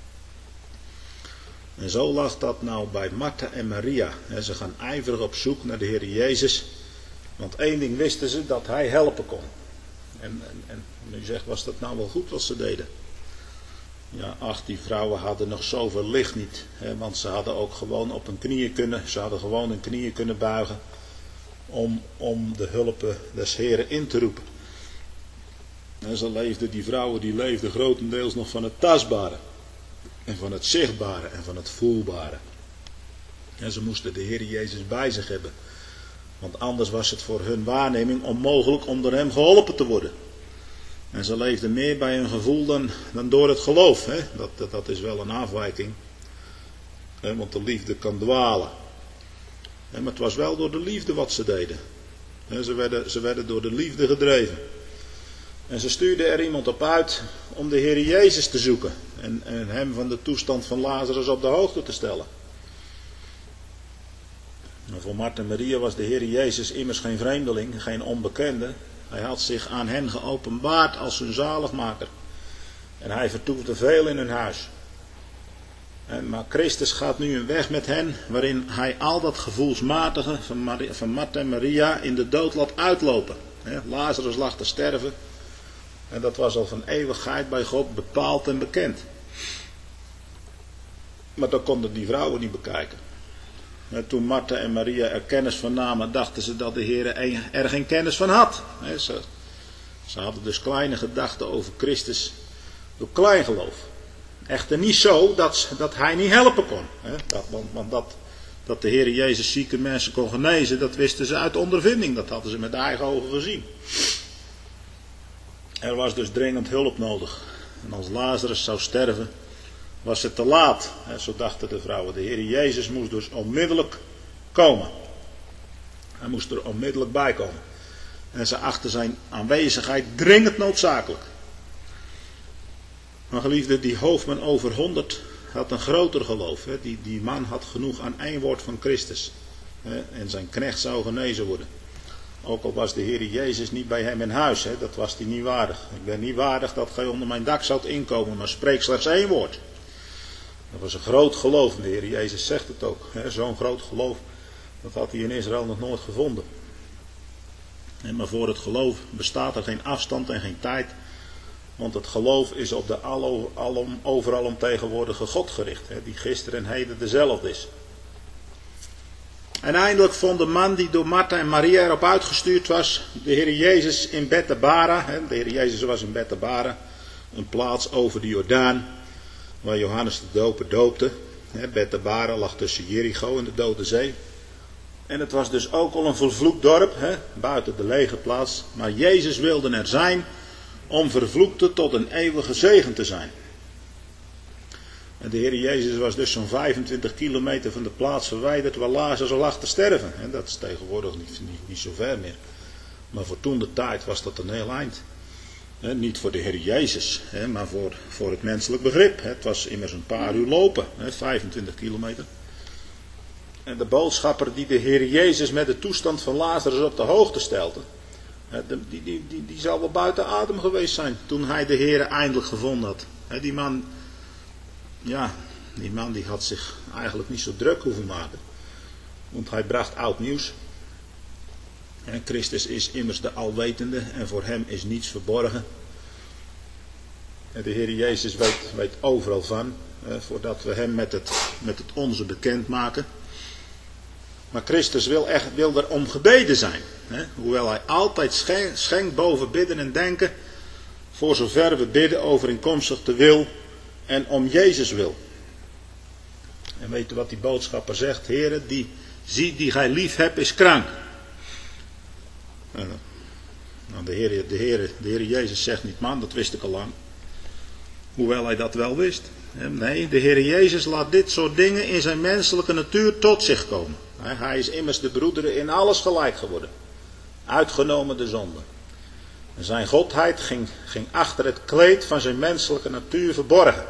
En zo lag dat nou bij Martha en Maria. Hè? Ze gaan ijverig op zoek naar de Heer Jezus. Want één ding wisten ze, dat hij helpen kon. En, en, en u zegt, was dat nou wel goed wat ze deden? Ja, ach, die vrouwen hadden nog zoveel licht niet. Hè, want ze hadden ook gewoon op hun knieën kunnen, ze hadden gewoon hun knieën kunnen buigen. Om, om de hulpen des Heren in te roepen. En ze leefden, die vrouwen die leefden grotendeels nog van het tastbare. En van het zichtbare en van het voelbare. En ze moesten de Heer Jezus bij zich hebben. Want anders was het voor hun waarneming onmogelijk om door hem geholpen te worden. En ze leefden meer bij hun gevoel dan, dan door het geloof. Hè? Dat, dat, dat is wel een afwijking. Hè? Want de liefde kan dwalen. Hè? Maar het was wel door de liefde wat ze deden. Hè? Ze, werden, ze werden door de liefde gedreven. En ze stuurden er iemand op uit om de Heer Jezus te zoeken. En, en hem van de toestand van Lazarus op de hoogte te stellen. En voor Martha en Maria was de Heer Jezus immers geen vreemdeling, geen onbekende. Hij had zich aan hen geopenbaard als hun zaligmaker. En hij vertoefde veel in hun huis. En, maar Christus gaat nu een weg met hen waarin hij al dat gevoelsmatige van, Maria, van Martha en Maria in de dood laat uitlopen. He, Lazarus lag te sterven. En dat was al van eeuwigheid bij God bepaald en bekend. Maar dat konden die vrouwen niet bekijken. En toen Martha en Maria er kennis van namen, dachten ze dat de Heer er geen kennis van had. He, ze, ze hadden dus kleine gedachten over Christus door kleingeloof. Echter niet zo dat, dat hij niet helpen kon. He, dat, want want dat, dat de Heer Jezus zieke mensen kon genezen, dat wisten ze uit ondervinding. Dat hadden ze met eigen ogen gezien. Er was dus dringend hulp nodig. En als Lazarus zou sterven, was het te laat. He, zo dachten de vrouwen. De Heer Jezus moest dus onmiddellijk komen. Hij moest er onmiddellijk bij komen. En ze achten zijn aanwezigheid dringend noodzakelijk. Maar geliefde, die hoofdman over honderd had een groter geloof. Hè. Die, die man had genoeg aan één woord van Christus. Hè. En zijn knecht zou genezen worden. Ook al was de Heer Jezus niet bij hem in huis. Hè. Dat was hij niet waardig. Ik ben niet waardig dat gij onder mijn dak zoudt inkomen. Maar spreek slechts één woord. Dat was een groot geloof. De Heer Jezus zegt het ook. Hè. Zo'n groot geloof. Dat had hij in Israël nog nooit gevonden. En maar voor het geloof bestaat er geen afstand en geen tijd. Want het geloof is op de alom, alom, overal omtegenwoordige God gericht. Hè, die gisteren en heden dezelfde is. En eindelijk vond de man die door Martha en Maria erop uitgestuurd was, de Heer Jezus in Bethabara. De Heer Jezus was in Bethabara, een plaats over de Jordaan, waar Johannes de Doper doopte. Bethabara lag tussen Jericho en de Dode Zee. En het was dus ook al een vervloekt dorp, hè, buiten de legerplaats. Maar Jezus wilde er zijn om vervloekte tot een eeuwige zegen te zijn. En de Heer Jezus was dus zo'n vijfentwintig kilometer van de plaats verwijderd waar Lazarus al lag te sterven. En dat is tegenwoordig niet, niet, niet zo ver meer. Maar voor toen de tijd was dat een heel eind. He, niet voor de Heer Jezus, he, maar voor, voor het menselijk begrip. Het was immers een paar uur lopen, he, vijfentwintig kilometer. En de boodschapper die de Heer Jezus met de toestand van Lazarus op de hoogte stelde, he, die, die, die, die zal wel buiten adem geweest zijn toen hij de Heer eindelijk gevonden had. He, die man, ja, die man die had zich eigenlijk niet zo druk hoeven maken. Want hij bracht oud nieuws. En Christus is immers de alwetende en voor hem is niets verborgen. En de Heer Jezus weet, weet overal van, eh, voordat we hem met het, met het onze bekendmaken. Maar Christus wil, echt, wil er om gebeden zijn. Hè? Hoewel hij altijd schenkt, schenkt boven bidden en denken, voor zover we bidden overeenkomstig de wil en om Jezus wil. En weet u wat die boodschapper zegt? Heere, die, zie die gij lief hebt is krank. Nou, de, Heer, de, Heer, de Heer Jezus zegt niet, man, dat wist ik al lang. Hoewel hij dat wel wist. Nee, de Heer Jezus laat dit soort dingen in zijn menselijke natuur tot zich komen. Hij is immers de broederen in alles gelijk geworden. Uitgenomen de zonde. En zijn godheid ging, ging achter het kleed van zijn menselijke natuur verborgen.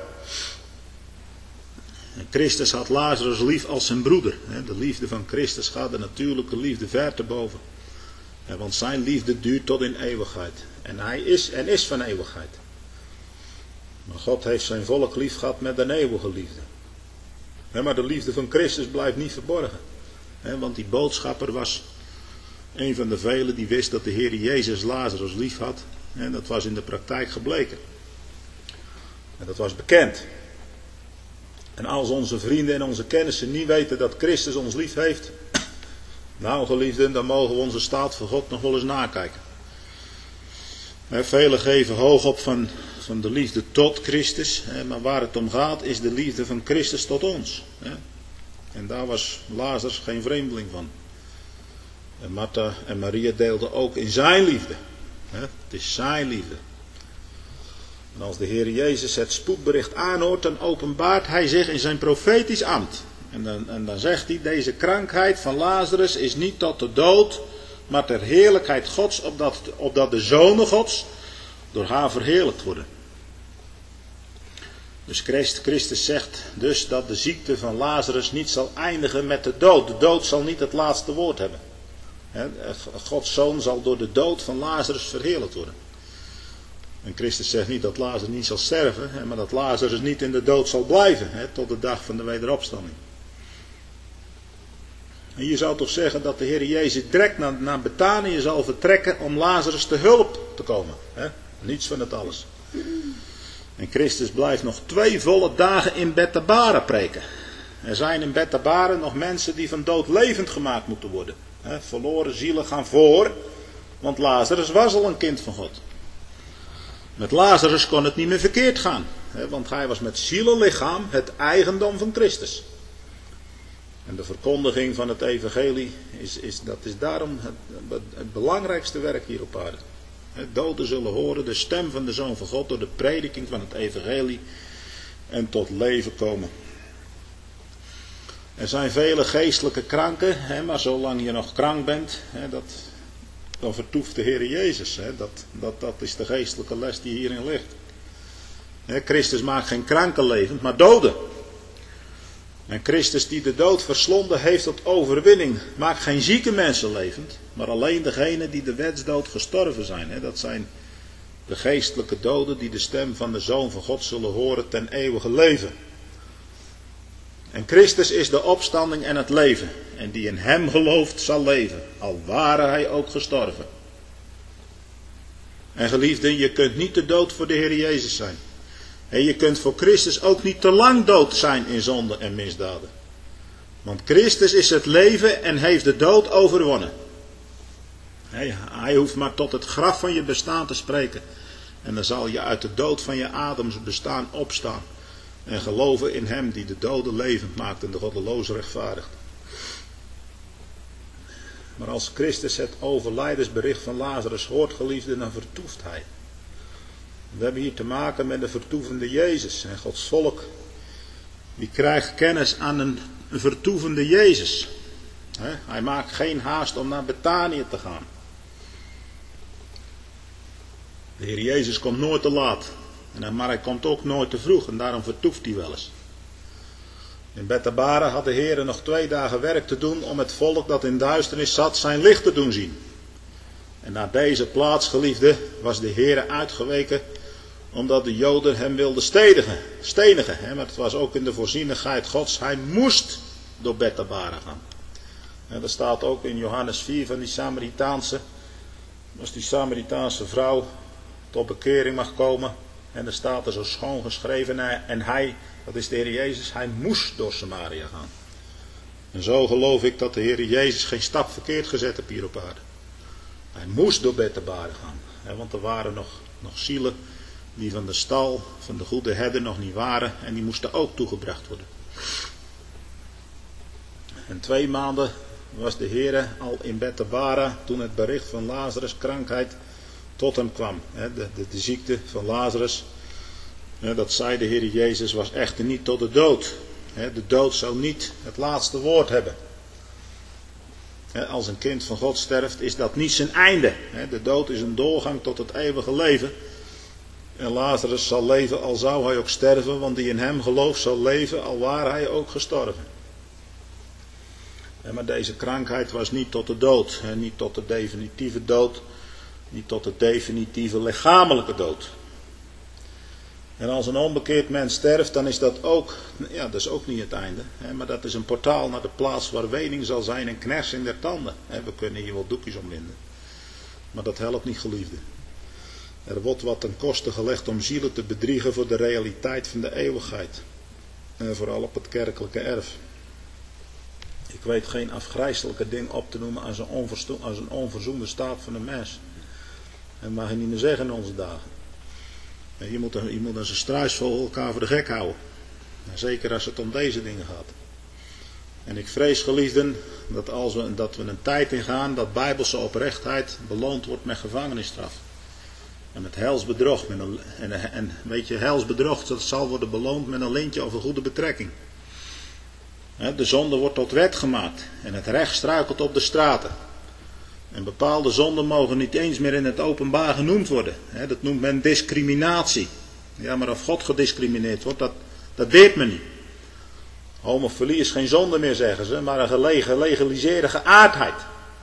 En Christus had Lazarus lief als zijn broeder. De liefde van Christus gaat de natuurlijke liefde ver te boven. Want zijn liefde duurt tot in eeuwigheid. En hij is en is van eeuwigheid. Maar God heeft zijn volk lief gehad met een eeuwige liefde. Maar de liefde van Christus blijft niet verborgen. Want die boodschapper was een van de velen die wist dat de Heer Jezus Lazarus lief had. En dat was in de praktijk gebleken. En dat was bekend. En als onze vrienden en onze kennissen niet weten dat Christus ons lief heeft, nou geliefden, dan mogen we onze staat voor God nog wel eens nakijken. Velen geven hoog op van, van de liefde tot Christus, maar waar het om gaat is de liefde van Christus tot ons. En daar was Lazarus geen vreemdeling van. En Martha en Maria deelden ook in zijn liefde. Het is zijn liefde. En als de Heer Jezus het spoedbericht aanhoort, dan openbaart hij zich in zijn profetisch ambt. En dan, en dan zegt hij, deze krankheid van Lazarus is niet tot de dood, maar ter heerlijkheid Gods, opdat, opdat de zonen Gods door haar verheerlijkt worden. Dus Christus zegt dus dat de ziekte van Lazarus niet zal eindigen met de dood. De dood zal niet het laatste woord hebben. Gods zoon zal door de dood van Lazarus verheerlijkt worden. En Christus zegt niet dat Lazarus niet zal sterven, maar dat Lazarus niet in de dood zal blijven, tot de dag van de wederopstanding. En je zou toch zeggen dat de Heer Jezus direct naar, naar Betanië zal vertrekken om Lazarus te hulp te komen. Hè? Niets van het alles. En Christus blijft nog twee volle dagen in Bethabara preken. Er zijn in Bethabara nog mensen die van dood levend gemaakt moeten worden. Hè? Verloren zielen gaan voor, want Lazarus was al een kind van God. Met Lazarus kon het niet meer verkeerd gaan, hè? Want hij was met ziel en lichaam het eigendom van Christus. En de verkondiging van het evangelie, is, is, dat is daarom het, het belangrijkste werk hier op aarde. Doden zullen horen de stem van de Zoon van God door de prediking van het evangelie en tot leven komen. Er zijn vele geestelijke kranken, hè, maar zolang je nog krank bent, hè, dat, dan vertoeft de Heer Jezus. Hè, dat, dat, dat is de geestelijke les die hierin ligt. Hè, Christus maakt geen kranken levend, maar doden. En Christus die de dood verslonden heeft tot overwinning, maakt geen zieke mensen levend, maar alleen degenen die de wetsdood gestorven zijn. Hè. Dat zijn de geestelijke doden die de stem van de Zoon van God zullen horen ten eeuwige leven. En Christus is de opstanding en het leven. En die in hem gelooft zal leven, al ware hij ook gestorven. En geliefden, je kunt niet te dood voor de Heer Jezus zijn. En je kunt voor Christus ook niet te lang dood zijn in zonde en misdaden. Want Christus is het leven en heeft de dood overwonnen. Hij, hij hoeft maar tot het graf van je bestaan te spreken. En dan zal je uit de dood van je adems bestaan opstaan. En geloven in hem die de doden levend maakt en de goddelozen rechtvaardigt. Maar als Christus het overlijdensbericht van Lazarus hoort, geliefden, dan vertoeft hij. We hebben hier te maken met een vertoevende Jezus. En Gods volk, die krijgt kennis aan een vertoevende Jezus. Hij maakt geen haast om naar Betanië te gaan. De Heer Jezus komt nooit te laat. Maar hij komt ook nooit te vroeg. En daarom vertoeft hij wel eens. In Bethabara had de Heer nog twee dagen werk te doen om het volk dat in duisternis zat zijn licht te doen zien. En naar deze plaats, geliefde, was de Heer uitgeweken omdat de Joden hem wilden stenigen. stenigen hè? Maar het was ook in de voorzienigheid Gods. Hij moest door Bethabara gaan. En dat staat ook in Johannes vier van die Samaritaanse. Als die Samaritaanse vrouw tot bekering mag komen. En er staat er zo schoon geschreven. En hij, dat is de Heer Jezus, hij moest door Samaria gaan. En zo geloof ik dat de Heer Jezus geen stap verkeerd gezet heeft hier op aarde. Hij moest door Bethabara gaan. Hè? Want er waren nog, nog zielen die van de stal, van de goede herder nog niet waren. En die moesten ook toegebracht worden. En twee maanden was de Heer al in Bethabara toen het bericht van Lazarus' krankheid tot hem kwam. De, de, de ziekte van Lazarus, dat zei de Heer Jezus, was echter niet tot de dood. De dood zou niet het laatste woord hebben. Als een kind van God sterft, is dat niet zijn einde. De dood is een doorgang tot het eeuwige leven. En Lazarus zal leven al zou hij ook sterven, want die in hem gelooft zal leven al waar hij ook gestorven. Maar deze krankheid was niet tot de dood, niet tot de definitieve dood, niet tot de definitieve lichamelijke dood. En als een onbekeerd mens sterft, dan is dat ook, ja, dat is ook niet het einde. Maar dat is een portaal naar de plaats waar wening zal zijn en knersing der tanden. We kunnen hier wel doekjes omwinden, maar dat helpt niet, geliefde. Er wordt wat ten koste gelegd om zielen te bedriegen voor de realiteit van de eeuwigheid. En vooral op het kerkelijke erf. Ik weet geen afgrijselijke ding op te noemen als een, onversto- als een onverzoende staat van een mens. Dat mag je niet meer zeggen in onze dagen. Je moet, je moet als een struisvogel elkaar voor de gek houden. Zeker als het om deze dingen gaat. En ik vrees, geliefden, dat, als we, dat we een tijd ingaan dat bijbelse oprechtheid beloond wordt met gevangenisstraf. En met helsbedrog. Met een, en, en weet je, helsbedrog, dat zal worden beloond met een lintje of een goede betrekking. De zonde wordt tot wet gemaakt. En het recht struikelt op de straten. En bepaalde zonden mogen niet eens meer in het openbaar genoemd worden. Dat noemt men discriminatie. Ja, maar of God gediscrimineerd wordt, dat, dat deert men niet. Homofilie is geen zonde meer, zeggen ze, maar een gelegaliseerde geaardheid.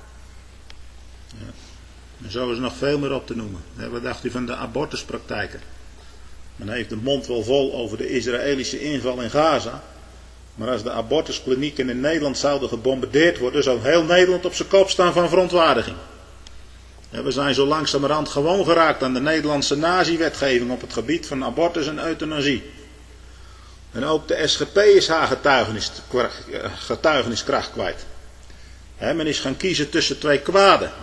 Ja. En zo is er nog veel meer op te noemen. Wat dacht u van de abortuspraktijken? Men heeft de mond wel vol over de Israëlische inval in Gaza. Maar als de abortusklinieken in Nederland zouden gebombardeerd worden, zou heel Nederland op zijn kop staan van verontwaardiging. We zijn zo langzamerhand gewoon geraakt aan de Nederlandse nazi-wetgeving op het gebied van abortus en euthanasie. En ook de S G P is haar getuigenis, getuigeniskracht kwijt. Men is gaan kiezen tussen twee kwaden.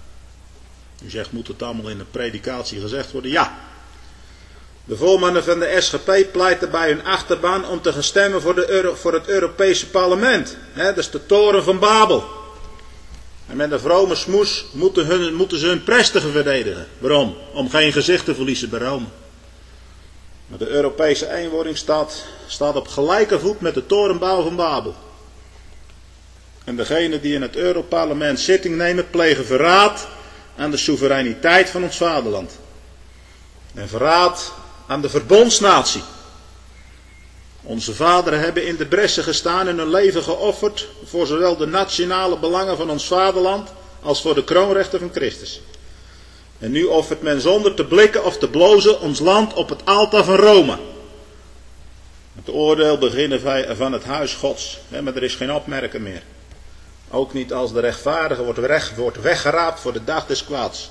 U zegt, moet het allemaal in de predikatie gezegd worden? Ja. De voormannen van de S G P pleiten bij hun achterban om te gaan stemmen voor, de Euro, voor het Europese parlement. He, dat is de toren van Babel. En met een vrome smoes moeten, hun, moeten ze hun prestigen verdedigen. Waarom? Om geen gezicht te verliezen bij Rome. Maar de Europese eenwording staat, staat op gelijke voet met de torenbouw van Babel. En degenen die in het Europarlement zitting nemen, plegen verraad aan de soevereiniteit van ons vaderland. En verraad aan de verbondsnatie. Onze vaderen hebben in de bressen gestaan en hun leven geofferd voor zowel de nationale belangen van ons vaderland als voor de kroonrechten van Christus. En nu offert men zonder te blikken of te blozen ons land op het altaar van Rome. Het oordeel beginnen van het huis Gods, maar er is geen opmerken meer. Ook niet als de rechtvaardige wordt, weg, wordt weggeraapt voor de dag des kwaads.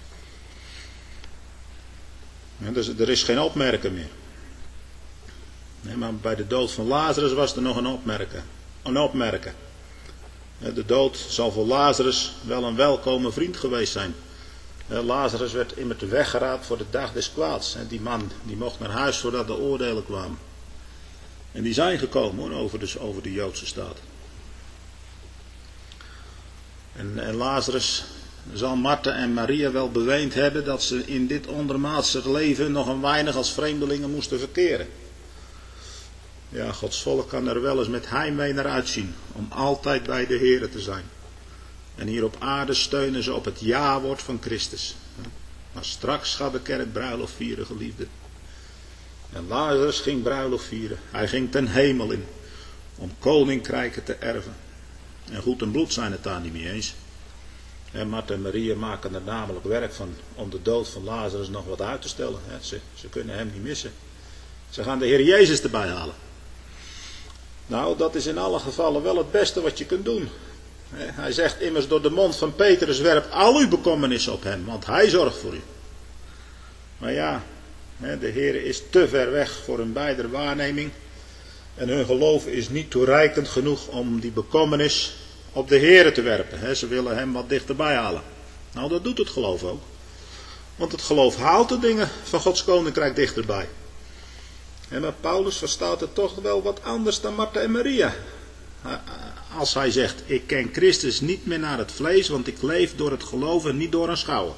Ja, dus er is geen opmerken meer. Nee, maar bij de dood van Lazarus was er nog een opmerken. een opmerken. De dood zal voor Lazarus wel een welkome vriend geweest zijn. Lazarus werd immers weggeraapt voor de dag des kwaads. Die man die mocht naar huis voordat de oordelen kwamen. En die zijn gekomen hoor, over, de, over de Joodse staat. En, en Lazarus zal Martha en Maria wel beweend hebben dat ze in dit ondermaatse leven nog een weinig als vreemdelingen moesten verkeren. Ja, Gods volk kan er wel eens met heimwee naar uitzien om altijd bij de Here te zijn. En hier op aarde steunen ze op het ja-woord van Christus. Maar straks gaat de kerk bruiloft vieren, geliefden. En Lazarus ging bruiloft vieren. Hij ging ten hemel in om koninkrijken te erven. En goed en bloed zijn het daar niet mee eens. En Martha en Maria maken er namelijk werk van om de dood van Lazarus nog wat uit te stellen. Ze, ze kunnen hem niet missen. Ze gaan de Heer Jezus erbij halen. Nou, dat is in alle gevallen wel het beste wat je kunt doen. Hij zegt immers door de mond van Petrus: werp al uw bekommernis op hem, want hij zorgt voor u. Maar ja, de Heer is te ver weg voor hun beider waarneming. En hun geloof is niet toereikend genoeg om die bekommernis op de Heer te werpen. Ze willen hem wat dichterbij halen. Nou, dat doet het geloof ook. Want het geloof haalt de dingen van Gods koninkrijk dichterbij. En maar Paulus verstaat het toch wel wat anders dan Martha en Maria. Als hij zegt: ik ken Christus niet meer naar het vlees, want ik leef door het geloof en niet door aanschouwen.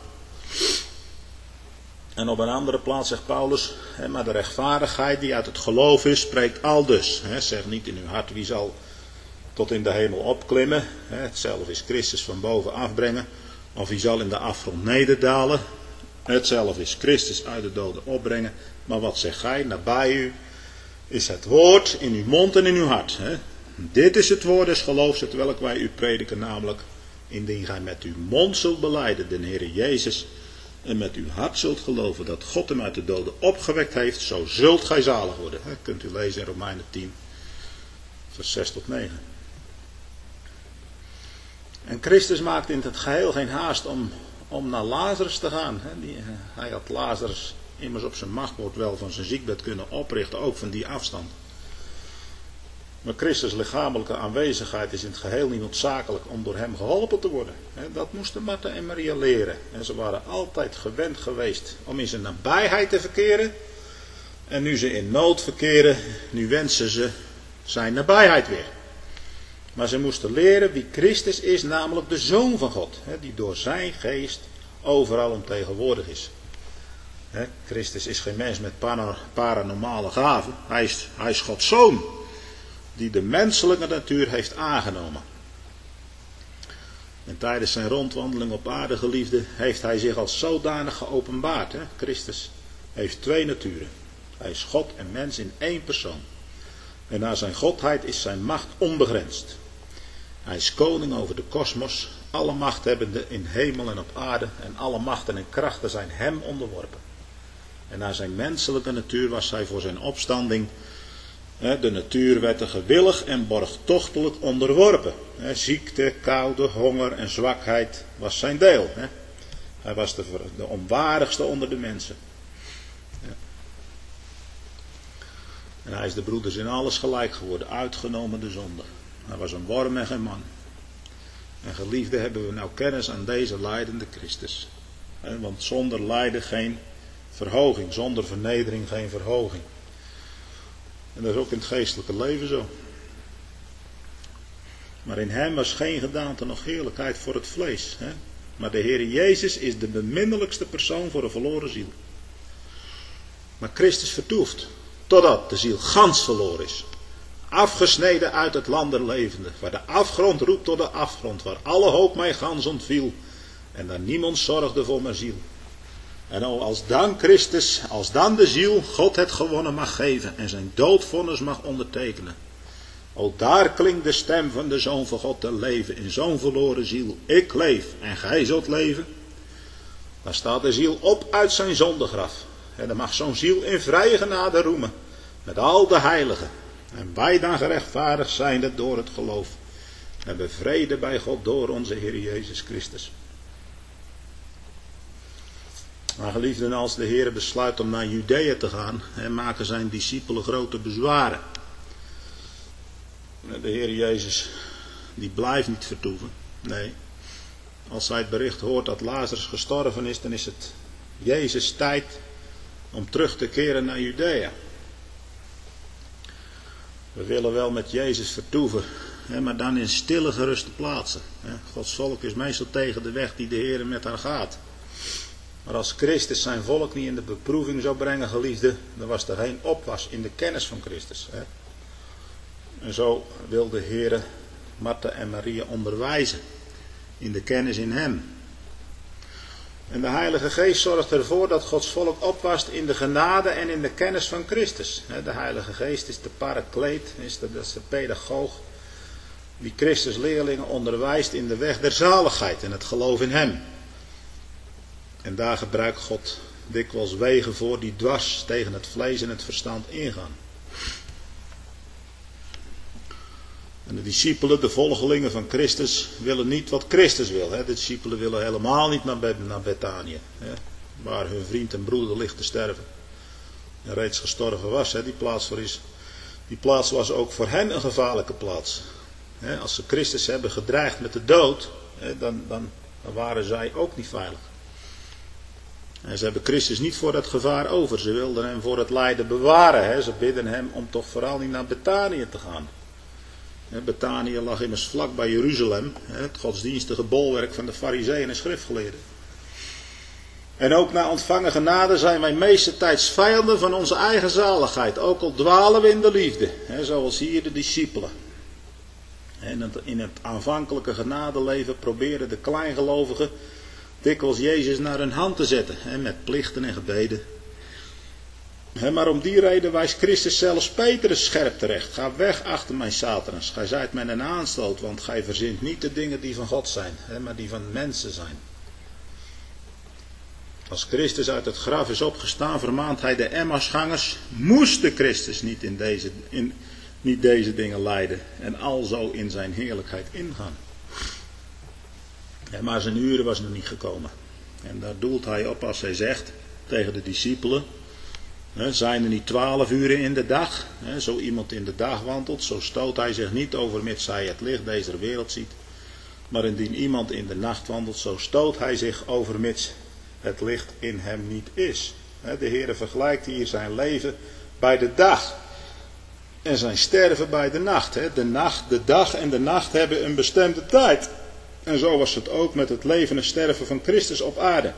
En op een andere plaats zegt Paulus: maar de rechtvaardigheid die uit het geloof is, spreekt aldus. Zeg niet in uw hart: wie zal tot in de hemel opklimmen. Hetzelfde is Christus van boven afbrengen. Of wie zal in de afgrond nederdalen. Hetzelfde is Christus uit de doden opbrengen. Maar wat zegt gij? Nabij u is het woord in uw mond en in uw hart. Hè? Dit is het woord des geloofs, het welk wij u prediken, namelijk: indien gij met uw mond zult belijden de Heere Jezus en met uw hart zult geloven dat God hem uit de doden opgewekt heeft, zo zult gij zalig worden. Dat kunt u lezen in Romeinen tien, vers zes tot negen. En Christus maakt in het geheel geen haast om, om naar Lazarus te gaan. Die, hij had Lazarus immers op zijn machtwoord wel van zijn ziekbed kunnen oprichten, ook van die afstand. Maar Christus' lichamelijke aanwezigheid is in het geheel niet noodzakelijk om door hem geholpen te worden. Dat moesten Martha en Maria leren. En ze waren altijd gewend geweest om in zijn nabijheid te verkeren. En nu ze in nood verkeren, nu wensen ze zijn nabijheid weer. Maar ze moesten leren wie Christus is, namelijk de Zoon van God. Die door zijn geest overal omtegenwoordig is. Christus is geen mens met paranormale gaven. Hij is, hij is Gods Zoon. Die de menselijke natuur heeft aangenomen. En tijdens zijn rondwandeling op aarde, geliefde, heeft hij zich als zodanig geopenbaard. Hè? Christus heeft twee naturen. Hij is God en mens in één persoon. En naar zijn godheid is zijn macht onbegrensd. Hij is koning over de kosmos, alle machthebbenden in hemel en op aarde, en alle machten en krachten zijn hem onderworpen. En naar zijn menselijke natuur was hij voor zijn opstanding de natuurwetten gewillig en borgtochtelijk onderworpen. Ziekte, koude, honger en zwakheid was zijn deel. Hij was de, de onwaardigste onder de mensen. En hij is de broeders in alles gelijk geworden, uitgenomen de zonde. Hij was een worm en geen man. En geliefde, hebben we nou kennis aan deze lijdende Christus. Want zonder lijden geen verhoging, zonder vernedering geen verhoging. En dat is ook in het geestelijke leven zo. Maar in hem was geen gedaante noch heerlijkheid voor het vlees. Hè? Maar de Heer Jezus is de beminnelijkste persoon voor een verloren ziel. Maar Christus vertoeft totdat de ziel gans verloren is. Afgesneden uit het land der levenden. Waar de afgrond roept tot de afgrond. Waar alle hoop mij gans ontviel. En daar niemand zorgde voor mijn ziel. En als dan Christus, als dan de ziel God het gewonnen mag geven en zijn doodvonnis mag ondertekenen. O, daar klinkt de stem van de Zoon van God te leven in zo'n verloren ziel. Ik leef en gij zult leven. Dan staat de ziel op uit zijn zondegraf. En dan mag zo'n ziel in vrije genade roemen met al de heiligen. En wij dan gerechtvaardigd zijn door het geloof. En hebben vrede bij God door onze Heer Jezus Christus. Maar geliefden, als de Heer besluit om naar Judea te gaan, en maken zijn discipelen grote bezwaren. De Heer Jezus, die blijft niet vertoeven. Nee. Als hij het bericht hoort dat Lazarus gestorven is, dan is het Jezus' tijd om terug te keren naar Judea. We willen wel met Jezus vertoeven, hè, maar dan in stille geruste plaatsen. Hè. Gods volk is meestal tegen de weg die de Heer met haar gaat. Maar als Christus zijn volk niet in de beproeving zou brengen, geliefde, dan was er geen opwas in de kennis van Christus. Hè. En zo wil de Heer Martha en Maria onderwijzen in de kennis in hem. En de Heilige Geest zorgt ervoor dat Gods volk opwast in de genade en in de kennis van Christus. De Heilige Geest is de parakleet, is de, dat is de pedagoog die Christus leerlingen onderwijst in de weg der zaligheid en het geloof in hem. En daar gebruikt God dikwijls wegen voor die dwars tegen het vlees en het verstand ingaan. En de discipelen, de volgelingen van Christus, willen niet wat Christus wil. Hè. De discipelen willen helemaal niet naar, naar Betanië, hè, waar hun vriend en broeder ligt te sterven. En reeds gestorven was, hè, die plaats voor is. Die plaats was ook voor hen een gevaarlijke plaats. Hè, als ze Christus hebben gedreigd met de dood, hè, dan, dan, dan waren zij ook niet veilig. En ze hebben Christus niet voor dat gevaar over. Ze wilden hem voor het lijden bewaren. Hè. Ze bidden hem om toch vooral niet naar Betanië te gaan. Betanië lag immers vlak bij Jeruzalem, het godsdienstige bolwerk van de Farizeeën en schriftgeleerden. En ook na ontvangen genade zijn wij meestentijds vijanden van onze eigen zaligheid, ook al dwalen we in de liefde, zoals hier de discipelen. En in het aanvankelijke genadeleven proberen de kleingelovigen dikwijls Jezus naar hun hand te zetten, met plichten en gebeden. Maar om die reden wijst Christus zelfs Petrus scherp terecht. Ga weg achter mij, Satanas. Gij zijt mij een aanstoot, want gij verzint niet de dingen die van God zijn, maar die van mensen zijn. Als Christus uit het graf is opgestaan, vermaant hij de Emmausgangers. Moest de Christus niet, in deze, in, niet deze dingen lijden en alzo in zijn heerlijkheid ingaan. Maar zijn uren was nog niet gekomen. En daar doelt hij op als hij zegt tegen de discipelen. Zijn er niet twaalf uren in de dag? Zo iemand in de dag wandelt, zo stoot hij zich niet over mits hij het licht deze wereld ziet. Maar indien iemand in de nacht wandelt, zo stoot hij zich over mits het licht in hem niet is. De Heer vergelijkt hier zijn leven bij de dag en zijn sterven bij de nacht. De nacht, de dag en de nacht hebben een bestemde tijd. En zo was het ook met het leven en sterven van Christus op aarde.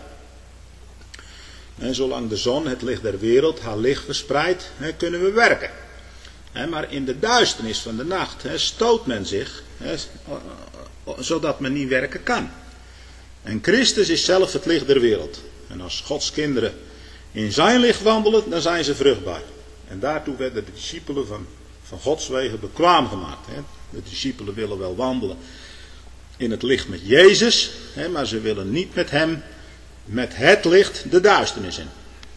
En zolang de zon, het licht der wereld, haar licht verspreidt, hè, kunnen we werken. Hè, maar in de duisternis van de nacht hè, stoot men zich, hè, zodat men niet werken kan. En Christus is zelf het licht der wereld. En als Gods kinderen in zijn licht wandelen, dan zijn ze vruchtbaar. En daartoe werden de discipelen van, van Gods wegen bekwaam gemaakt. Hè. De discipelen willen wel wandelen in het licht met Jezus, hè, maar ze willen niet met hem, met het licht, de duisternis in.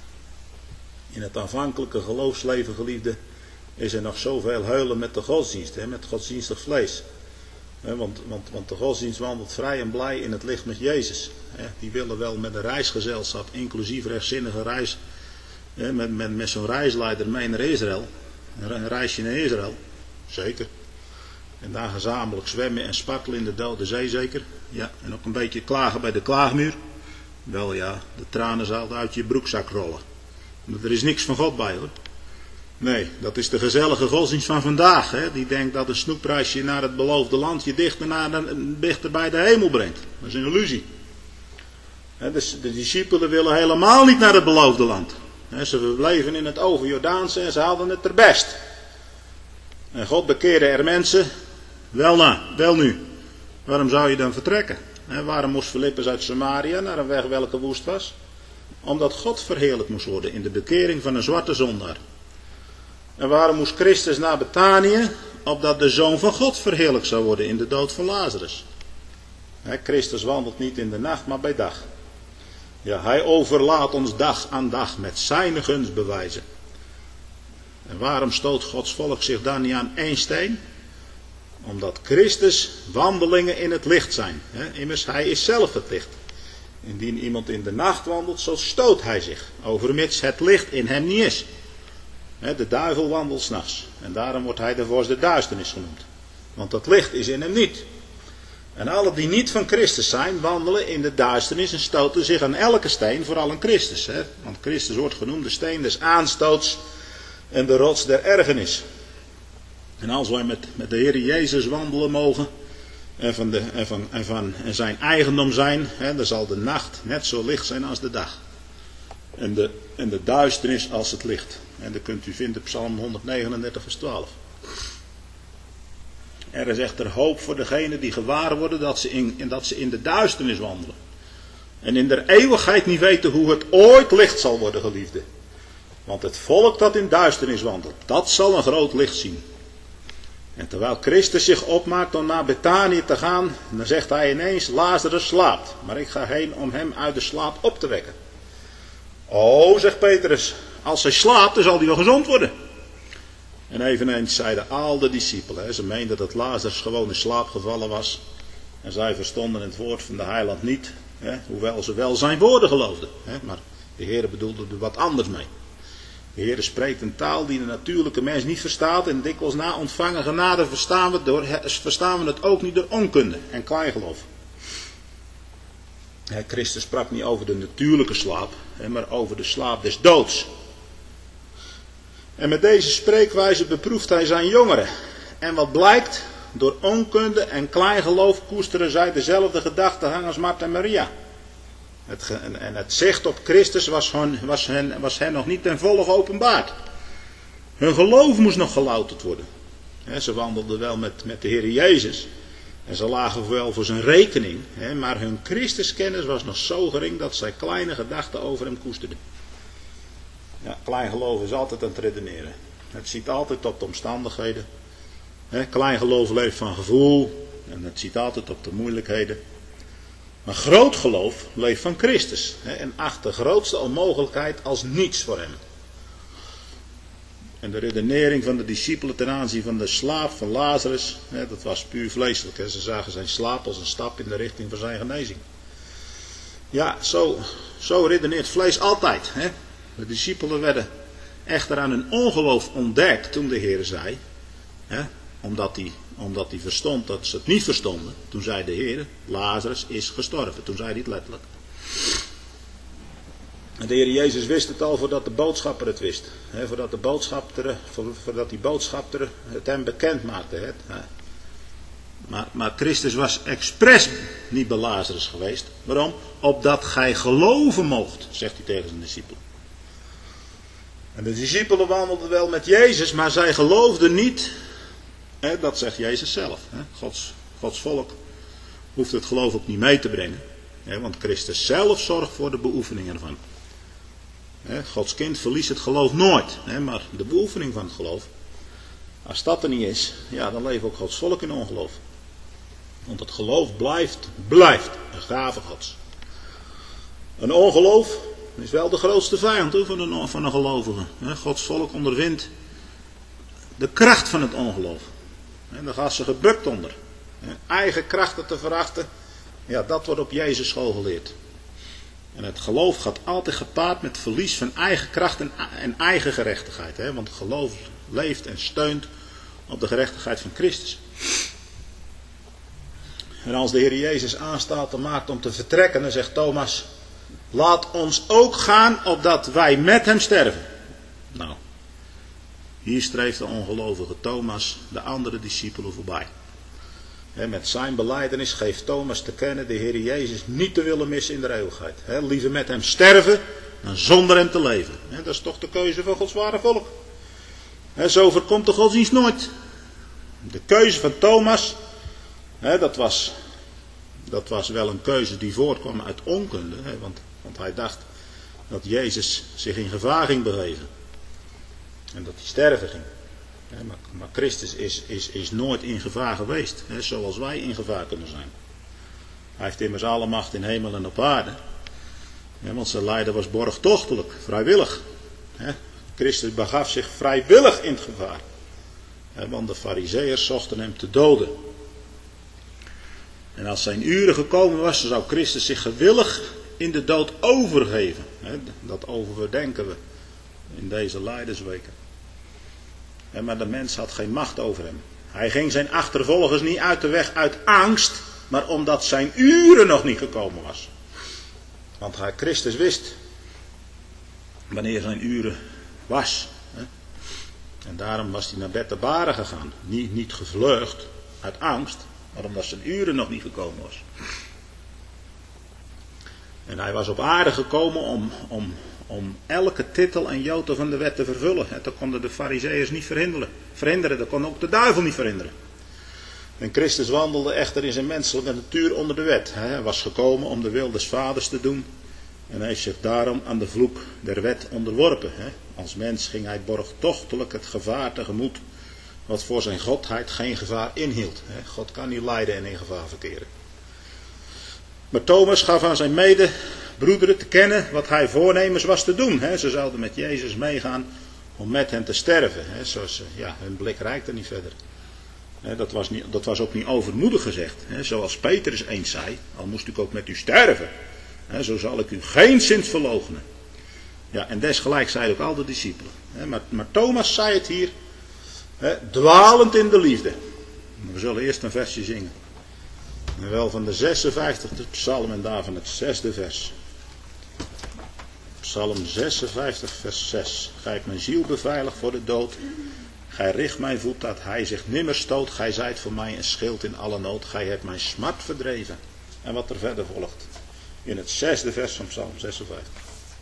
In het aanvankelijke geloofsleven, geliefde, is er nog zoveel heulen met de godsdienst, hè, met godsdienstig vlees. Hè, want, want, want de godsdienst wandelt vrij en blij in het licht met Jezus. Hè. Die willen wel met een reisgezelschap, inclusief rechtzinnige reis, hè, met, met, met zo'n reisleider mee naar Israël. Een reisje naar Israël, zeker. En daar gezamenlijk zwemmen en spartelen in de Dode Zee, zeker. Ja, en ook een beetje klagen bij de klaagmuur. Wel ja, de tranen zouden uit je broekzak rollen. Maar er is niks van God bij, hoor. Nee, dat is de gezellige godsdienst van vandaag. Hè? Die denkt dat een snoepreisje naar het beloofde land je dichter, naar, dichter bij de hemel brengt. Dat is een illusie. Hè, dus de discipelen willen helemaal niet naar het beloofde land. Hè, ze verbleven in het overjordaanse en ze hadden het er best. En God bekeerde er mensen. Wel na, wel nu. Waarom zou je dan vertrekken? He, waarom moest Filippus uit Samaria naar een weg welke woest was? Omdat God verheerlijkt moest worden in de bekering van een zwarte zondaar. En waarom moest Christus naar Betanië? Opdat de Zoon van God verheerlijkt zou worden in de dood van Lazarus. He, Christus wandelt niet in de nacht, maar bij dag. Ja, hij overlaat ons dag aan dag met zijn gunstbewijzen. En waarom stoot Gods volk zich dan niet aan één steen? Omdat Christus wandelingen in het licht zijn. He, immers, hij is zelf het licht. Indien iemand in de nacht wandelt, zo stoot hij zich, overmits het licht in hem niet is. He, de duivel wandelt 's nachts. En daarom wordt hij de vorst der duisternis genoemd. Want dat licht is in hem niet. En alle die niet van Christus zijn, wandelen in de duisternis en stoten zich aan elke steen, vooral aan Christus. Hè? Want Christus wordt genoemd de steen des aanstoots en de rots der ergernis. En als wij met, met de Heer Jezus wandelen mogen en van, de, en van, en van en zijn eigendom zijn, hè, dan zal de nacht net zo licht zijn als de dag. En de, en de duisternis als het licht. En dat kunt u vinden Psalm honderdnegenendertig vers twaalf. Er is echter hoop voor degenen die gewaar worden dat ze in, dat ze in de duisternis wandelen. En in der eeuwigheid niet weten hoe het ooit licht zal worden, geliefde. Want het volk dat in duisternis wandelt, dat zal een groot licht zien. En terwijl Christus zich opmaakt om naar Betanië te gaan, dan zegt hij ineens, Lazarus slaapt. Maar ik ga heen om hem uit de slaap op te wekken. O, zegt Petrus, als hij slaapt, dan zal hij wel gezond worden. En eveneens zeiden al de discipelen, hè, ze meenden dat Lazarus gewoon in slaap gevallen was. En zij verstonden het woord van de heiland niet, hè, hoewel ze wel zijn woorden geloofden. Hè, maar de Heer bedoelde er wat anders mee. De Heer spreekt een taal die de natuurlijke mens niet verstaat. En dikwijls na ontvangen genade verstaan we, door, verstaan we het ook niet door onkunde en kleingeloof. Hè, Christus sprak niet over de natuurlijke slaap, hè, maar over de slaap des doods. En met deze spreekwijze beproeft hij zijn jongeren. En wat blijkt? Door onkunde en kleingeloof koesteren zij dezelfde gedachtegang als Martha en Maria. Het, en het zicht op Christus was hen, was, hen, was hen nog niet ten volle geopenbaard. Hun geloof moest nog gelouterd worden. He, ze wandelden wel met, met de Heer Jezus. En ze lagen wel voor zijn rekening. He, maar hun Christuskennis was nog zo gering dat zij kleine gedachten over hem koesterden. Ja, klein geloof is altijd aan het redeneren. Het ziet altijd op de omstandigheden. He, klein geloof leeft van gevoel. En het ziet altijd op de moeilijkheden. Maar groot geloof leeft van Christus. He, en acht de grootste onmogelijkheid als niets voor hem. En de redenering van de discipelen ten aanzien van de slaap van Lazarus. He, dat was puur vleeselijk. He. Ze zagen zijn slaap als een stap in de richting van zijn genezing. Ja, zo, zo redeneert vlees altijd. He. De discipelen werden echter aan hun ongeloof ontdekt toen de Heer zei. Hè, omdat hij, omdat hij verstond dat ze het niet verstonden. Toen zei de Heer, Lazarus is gestorven. Toen zei hij het letterlijk. En de Heer Jezus wist het al voordat de boodschapper het wist. Hè, voordat, de boodschapper, voordat die boodschapper het hem bekend maakte. Hè. Maar, maar Christus was expres niet bij Lazarus geweest. Waarom? Opdat gij geloven moogt, zegt hij tegen zijn discipelen. En de discipelen wandelden wel met Jezus, maar zij geloofden niet. Hè, dat zegt Jezus zelf. Hè. Gods, Gods volk hoeft het geloof ook niet mee te brengen. Hè, want Christus zelf zorgt voor de beoefening ervan. Hè, Gods kind verliest het geloof nooit. Hè, maar de beoefening van het geloof, als dat er niet is, ja, dan leeft ook Gods volk in ongeloof. Want het geloof blijft, blijft een gave Gods. Een ongeloof is wel de grootste vijand hoor, van, een, van een gelovige. Gods volk ondervindt de kracht van het ongeloof. En daar gaan ze gebukt onder. Eigen krachten te verachten, ja, dat wordt op Jezus school geleerd. En het geloof gaat altijd gepaard met verlies van eigen kracht en, en eigen gerechtigheid. Hè? Want het geloof leeft en steunt op de gerechtigheid van Christus. En als de Heer Jezus aanstaat maakt om te vertrekken, dan zegt Thomas, laat ons ook gaan opdat wij met hem sterven. Nou, hier streeft de ongelovige Thomas de andere discipelen voorbij. He, met zijn belijdenis geeft Thomas te kennen de Heer Jezus niet te willen missen in de eeuwigheid. He, liever met hem sterven dan zonder hem te leven. He, dat is toch de keuze van Gods ware volk. He, zo voorkomt de godsdienst nooit. De keuze van Thomas, he, dat, was, dat was wel een keuze die voortkwam uit onkunde. He, want, want hij dacht dat Jezus zich in gevaar ging begeven. En dat hij sterven ging. He, maar, maar Christus is, is, is nooit in gevaar geweest. He, zoals wij in gevaar kunnen zijn. Hij heeft immers alle macht in hemel en op aarde. He, want zijn lijden was borgtochtelijk, vrijwillig. He, Christus begaf zich vrijwillig in het gevaar. He, want de Farizeeërs zochten hem te doden. En als zijn uren gekomen was, dan zou Christus zich gewillig in de dood overgeven. He, dat overdenken we in deze lijdensweken. He, maar de mens had geen macht over hem. Hij ging zijn achtervolgers niet uit de weg uit angst, maar omdat zijn uren nog niet gekomen was. Want hij, Christus wist wanneer zijn uren was. Hè? En daarom was hij naar Bethabara gegaan. Niet, niet gevlucht uit angst, maar omdat zijn uren nog niet gekomen was. En hij was op aarde gekomen om, om, om elke titel en jota van de wet te vervullen. En dat konden de farizeeërs niet verhinderen. verhinderen. Dat kon ook de duivel niet verhinderen. En Christus wandelde echter in zijn menselijke natuur onder de wet. Hij was gekomen om de wil des vaders te doen. En hij heeft zich daarom aan de vloek der wet onderworpen. Als mens ging hij borgtochtelijk het gevaar tegemoet, wat voor zijn godheid geen gevaar inhield. God kan niet lijden en in gevaar verkeren. Maar Thomas gaf aan zijn medebroederen te kennen wat hij voornemens was te doen. Ze zouden met Jezus meegaan om met hem te sterven. Zoals, ja, hun blik reikte niet verder. Dat was, niet, dat was ook niet overmoedig gezegd. Zoals Petrus eens zei, al moest ik ook met u sterven. Zo zal ik u geen zins verloochenen. Ja, en desgelijks zeiden ook al de discipelen. Maar, maar Thomas zei het hier, dwalend in de liefde. We zullen eerst een versje zingen. En wel van de zesenvijftigste psalm en daarvan het zesde vers. Psalm zesenvijftig vers zes. Gij hebt mijn ziel beveiligd voor de dood. Gij richt mijn voet dat hij zich nimmer stoot. Gij zijt voor mij een schild in alle nood. Gij hebt mijn smart verdreven. En wat er verder volgt. In het zesde vers van Psalm zesenvijftig.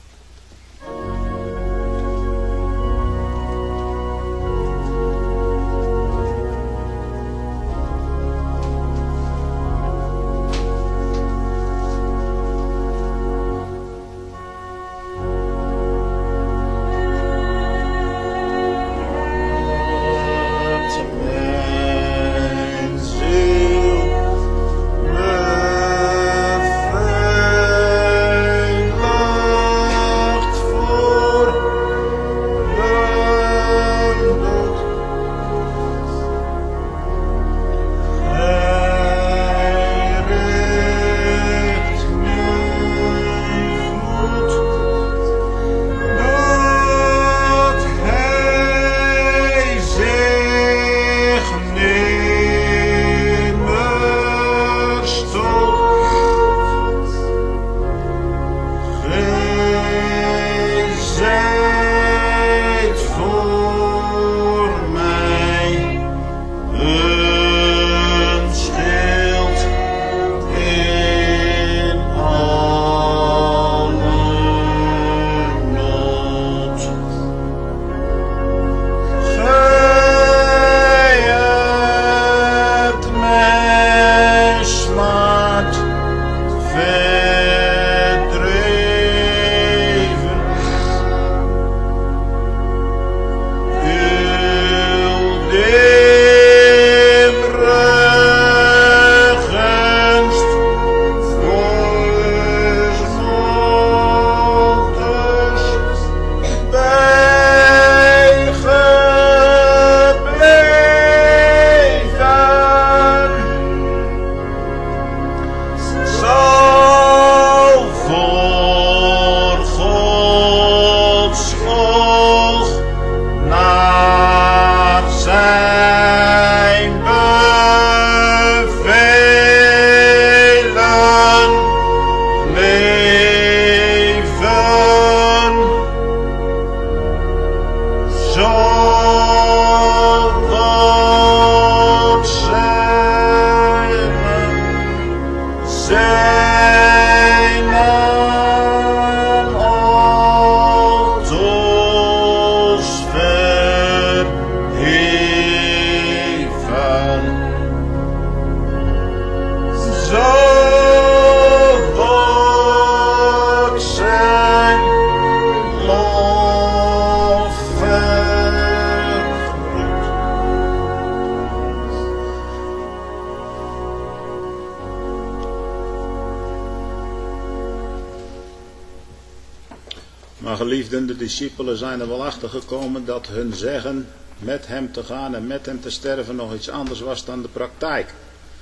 Maar geliefden, de discipelen zijn er wel achter gekomen dat hun zeggen met hem te gaan en met hem te sterven nog iets anders was dan de praktijk.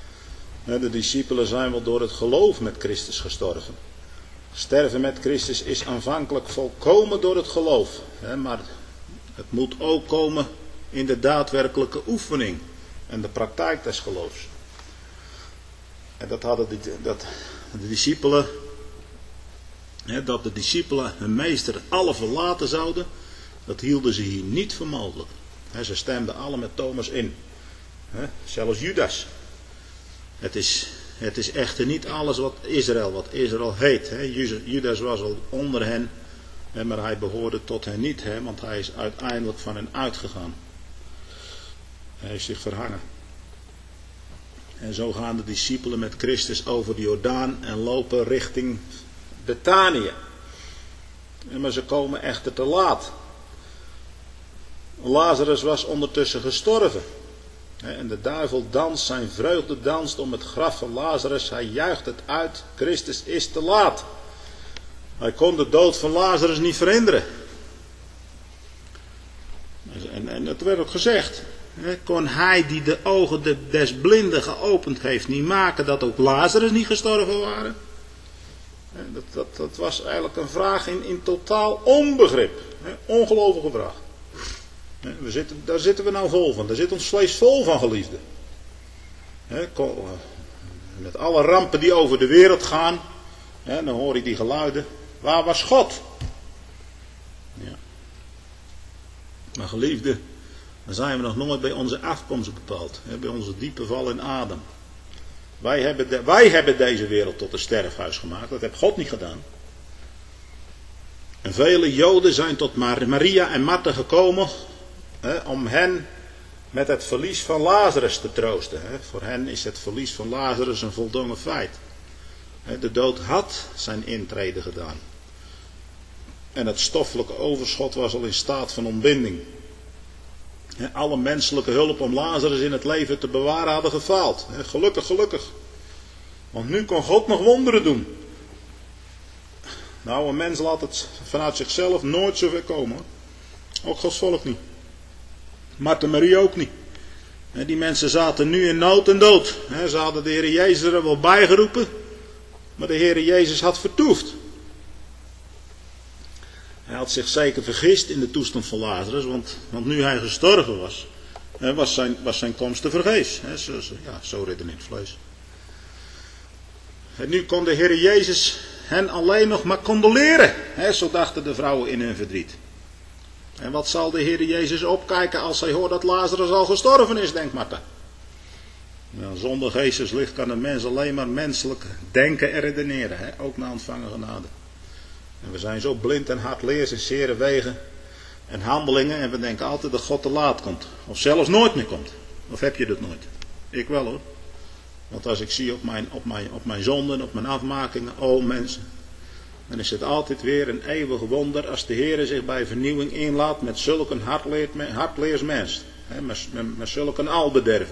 De discipelen zijn wel door het geloof met Christus gestorven. Sterven met Christus is aanvankelijk volkomen door het geloof. Maar het moet ook komen in de daadwerkelijke oefening. en de praktijk des geloofs. En dat hadden de, dat, de discipelen, hè, dat de discipelen hun meester alle verlaten zouden, dat hielden ze hier niet voor mogelijk. Hè, ze stemden alle met Thomas in. Hè, zelfs Judas. Het is, het is echter niet alles wat Israël, wat Israël heet. Hè. Judas was al onder hen, hè, maar hij behoorde tot hen niet, hè, want hij is uiteindelijk van hen uitgegaan. Hij heeft zich verhangen. En zo gaan de discipelen met Christus over de Jordaan en lopen richting Betanië. Maar ze komen echter te laat. Lazarus was ondertussen gestorven. En de duivel danst, zijn vreugde danst om het graf van Lazarus. Hij juicht het uit. Christus is te laat. Hij kon de dood van Lazarus niet verhinderen. En, en dat werd ook gezegd. Kon hij die de ogen des blinden geopend heeft niet maken dat ook Lazarus niet gestorven waren? Dat, dat, dat was eigenlijk een vraag in, in totaal onbegrip. Ongelovige vraag. We zitten, daar zitten we nou vol van. Daar zit ons vlees vol van, geliefde. Met alle rampen die over de wereld gaan, dan hoor ik die geluiden. Waar was God? Ja. Maar geliefde, dan zijn we nog nooit bij onze afkomst bepaald. Bij onze diepe val in Adam. Wij hebben, de, wij hebben deze wereld tot een sterfhuis gemaakt. Dat heeft God niet gedaan. En vele Joden zijn tot Maria en Martha gekomen. Hè, om hen met het verlies van Lazarus te troosten. Hè. Voor hen is het verlies van Lazarus een voldongen feit. Hè, de dood had zijn intrede gedaan. En het stoffelijke overschot was al in staat van ontbinding. Hè, alle menselijke hulp om Lazarus in het leven te bewaren hadden gefaald. Hè, gelukkig, gelukkig. Want nu kon God nog wonderen doen. Nou, een mens laat het vanuit zichzelf nooit zo ver komen. Hoor. Ook Gods volk niet. Martha en Maria ook niet. Die mensen zaten nu in nood en dood. Ze hadden de Heer Jezus er wel bijgeroepen. Maar de Heer Jezus had vertoefd. Hij had zich zeker vergist in de toestand van Lazarus. Want, want nu hij gestorven was, was zijn, was zijn komst te vergeefs. Zo, zo, ja, zo redeneert het vlees. En nu kon de Heer Jezus hen alleen nog maar condoleren. Zo dachten de vrouwen in hun verdriet. En wat zal de Heer Jezus opkijken als hij hoort dat Lazarus al gestorven is, denkt Martha. Nou, zonder geesteslicht kan een mens alleen maar menselijk denken en redeneren, hè? Ook na ontvangen genade. En we zijn zo blind en hardleers in zere wegen en handelingen en we denken altijd dat God te laat komt. Of zelfs nooit meer komt. Of heb je dat nooit? Ik wel hoor. Want als ik zie op mijn, op mijn, op mijn zonden, op mijn afmakingen, oh mensen, dan is het altijd weer een eeuwig wonder als de Heer zich bij vernieuwing inlaat met zulk een hardleers mens. Met, met, met zulk een albederver.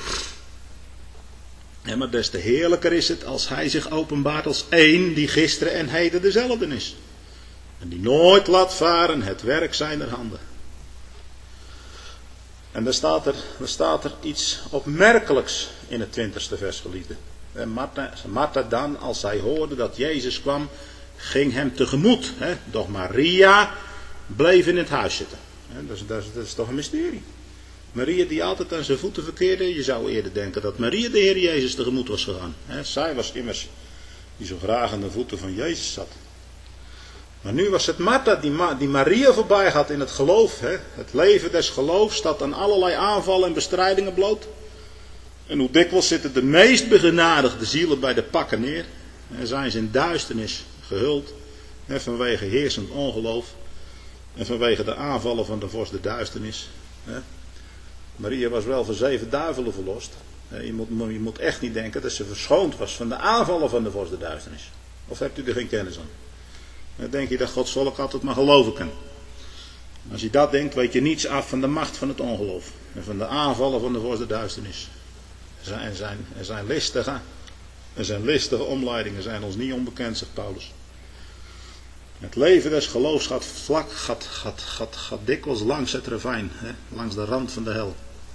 Ja, maar des te heerlijker is het als hij zich openbaart als één die gisteren en heden dezelfde is. En die nooit laat varen het werk zijner handen. En daar staat er, daar staat er iets opmerkelijks in het twintigste vers, geliefde. En Martha, Martha dan, als zij hoorde dat Jezus kwam, ging hem tegemoet. Hè? Doch Maria bleef in het huis zitten. Hè? Dat, is, dat, is, dat is toch een mysterie. Maria die altijd aan zijn voeten verkeerde. Je zou eerder denken dat Maria de Heer Jezus tegemoet was gegaan. Hè? Zij was immers die zo graag aan de voeten van Jezus zat. Maar nu was het Martha die, Ma- die Maria voorbij gaat in het geloof. Hè? Het leven des geloofs staat aan allerlei aanvallen en bestrijdingen bloot. En hoe dikwijls zitten de meest begenadigde zielen bij de pakken neer. En zijn ze in duisternis gehuld. Hè, vanwege heersend ongeloof. En vanwege de aanvallen van de vorst de duisternis. Hè. Maria was wel van zeven duivelen verlost. Je moet, je moet echt niet denken dat ze verschoond was van de aanvallen van de vorst de duisternis. Of hebt u er geen kennis aan? Dan denk je dat Gods volk altijd maar geloven kan. Als je dat denkt, weet je niets af van de macht van het ongeloof. En van de aanvallen van de vorst de duisternis. Er zijn, er zijn listige, er zijn listige omleidingen, zijn ons niet onbekend, zegt Paulus. Het leven des geloofs gaat vlak, gaat, gaat, gaat, gaat dikwijls langs het ravijn, hè, langs de rand van de hel.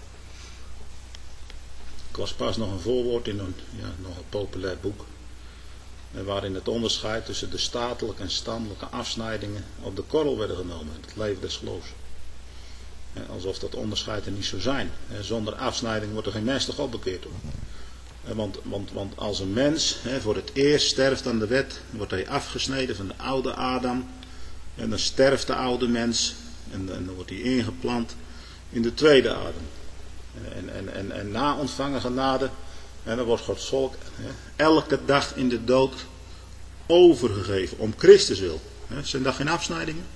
Ik las pas nog een voorwoord in een, ja, nog een populair boek. Waarin het onderscheid tussen de statelijke en standelijke afsnijdingen op de korrel werden genomen. Het leven des geloofs. Alsof dat onderscheid er niet zou zijn. Zonder afsnijding wordt er geen mens tot God bekeerd. Want, want, want als een mens voor het eerst sterft aan de wet, wordt hij afgesneden van de oude Adam. En dan sterft de oude mens en, en dan wordt hij ingeplant in de tweede Adam. En, en, en, en na ontvangen genade, en dan wordt Gods volk elke dag in de dood overgegeven om Christus wil. Zijn dat geen afsnijdingen?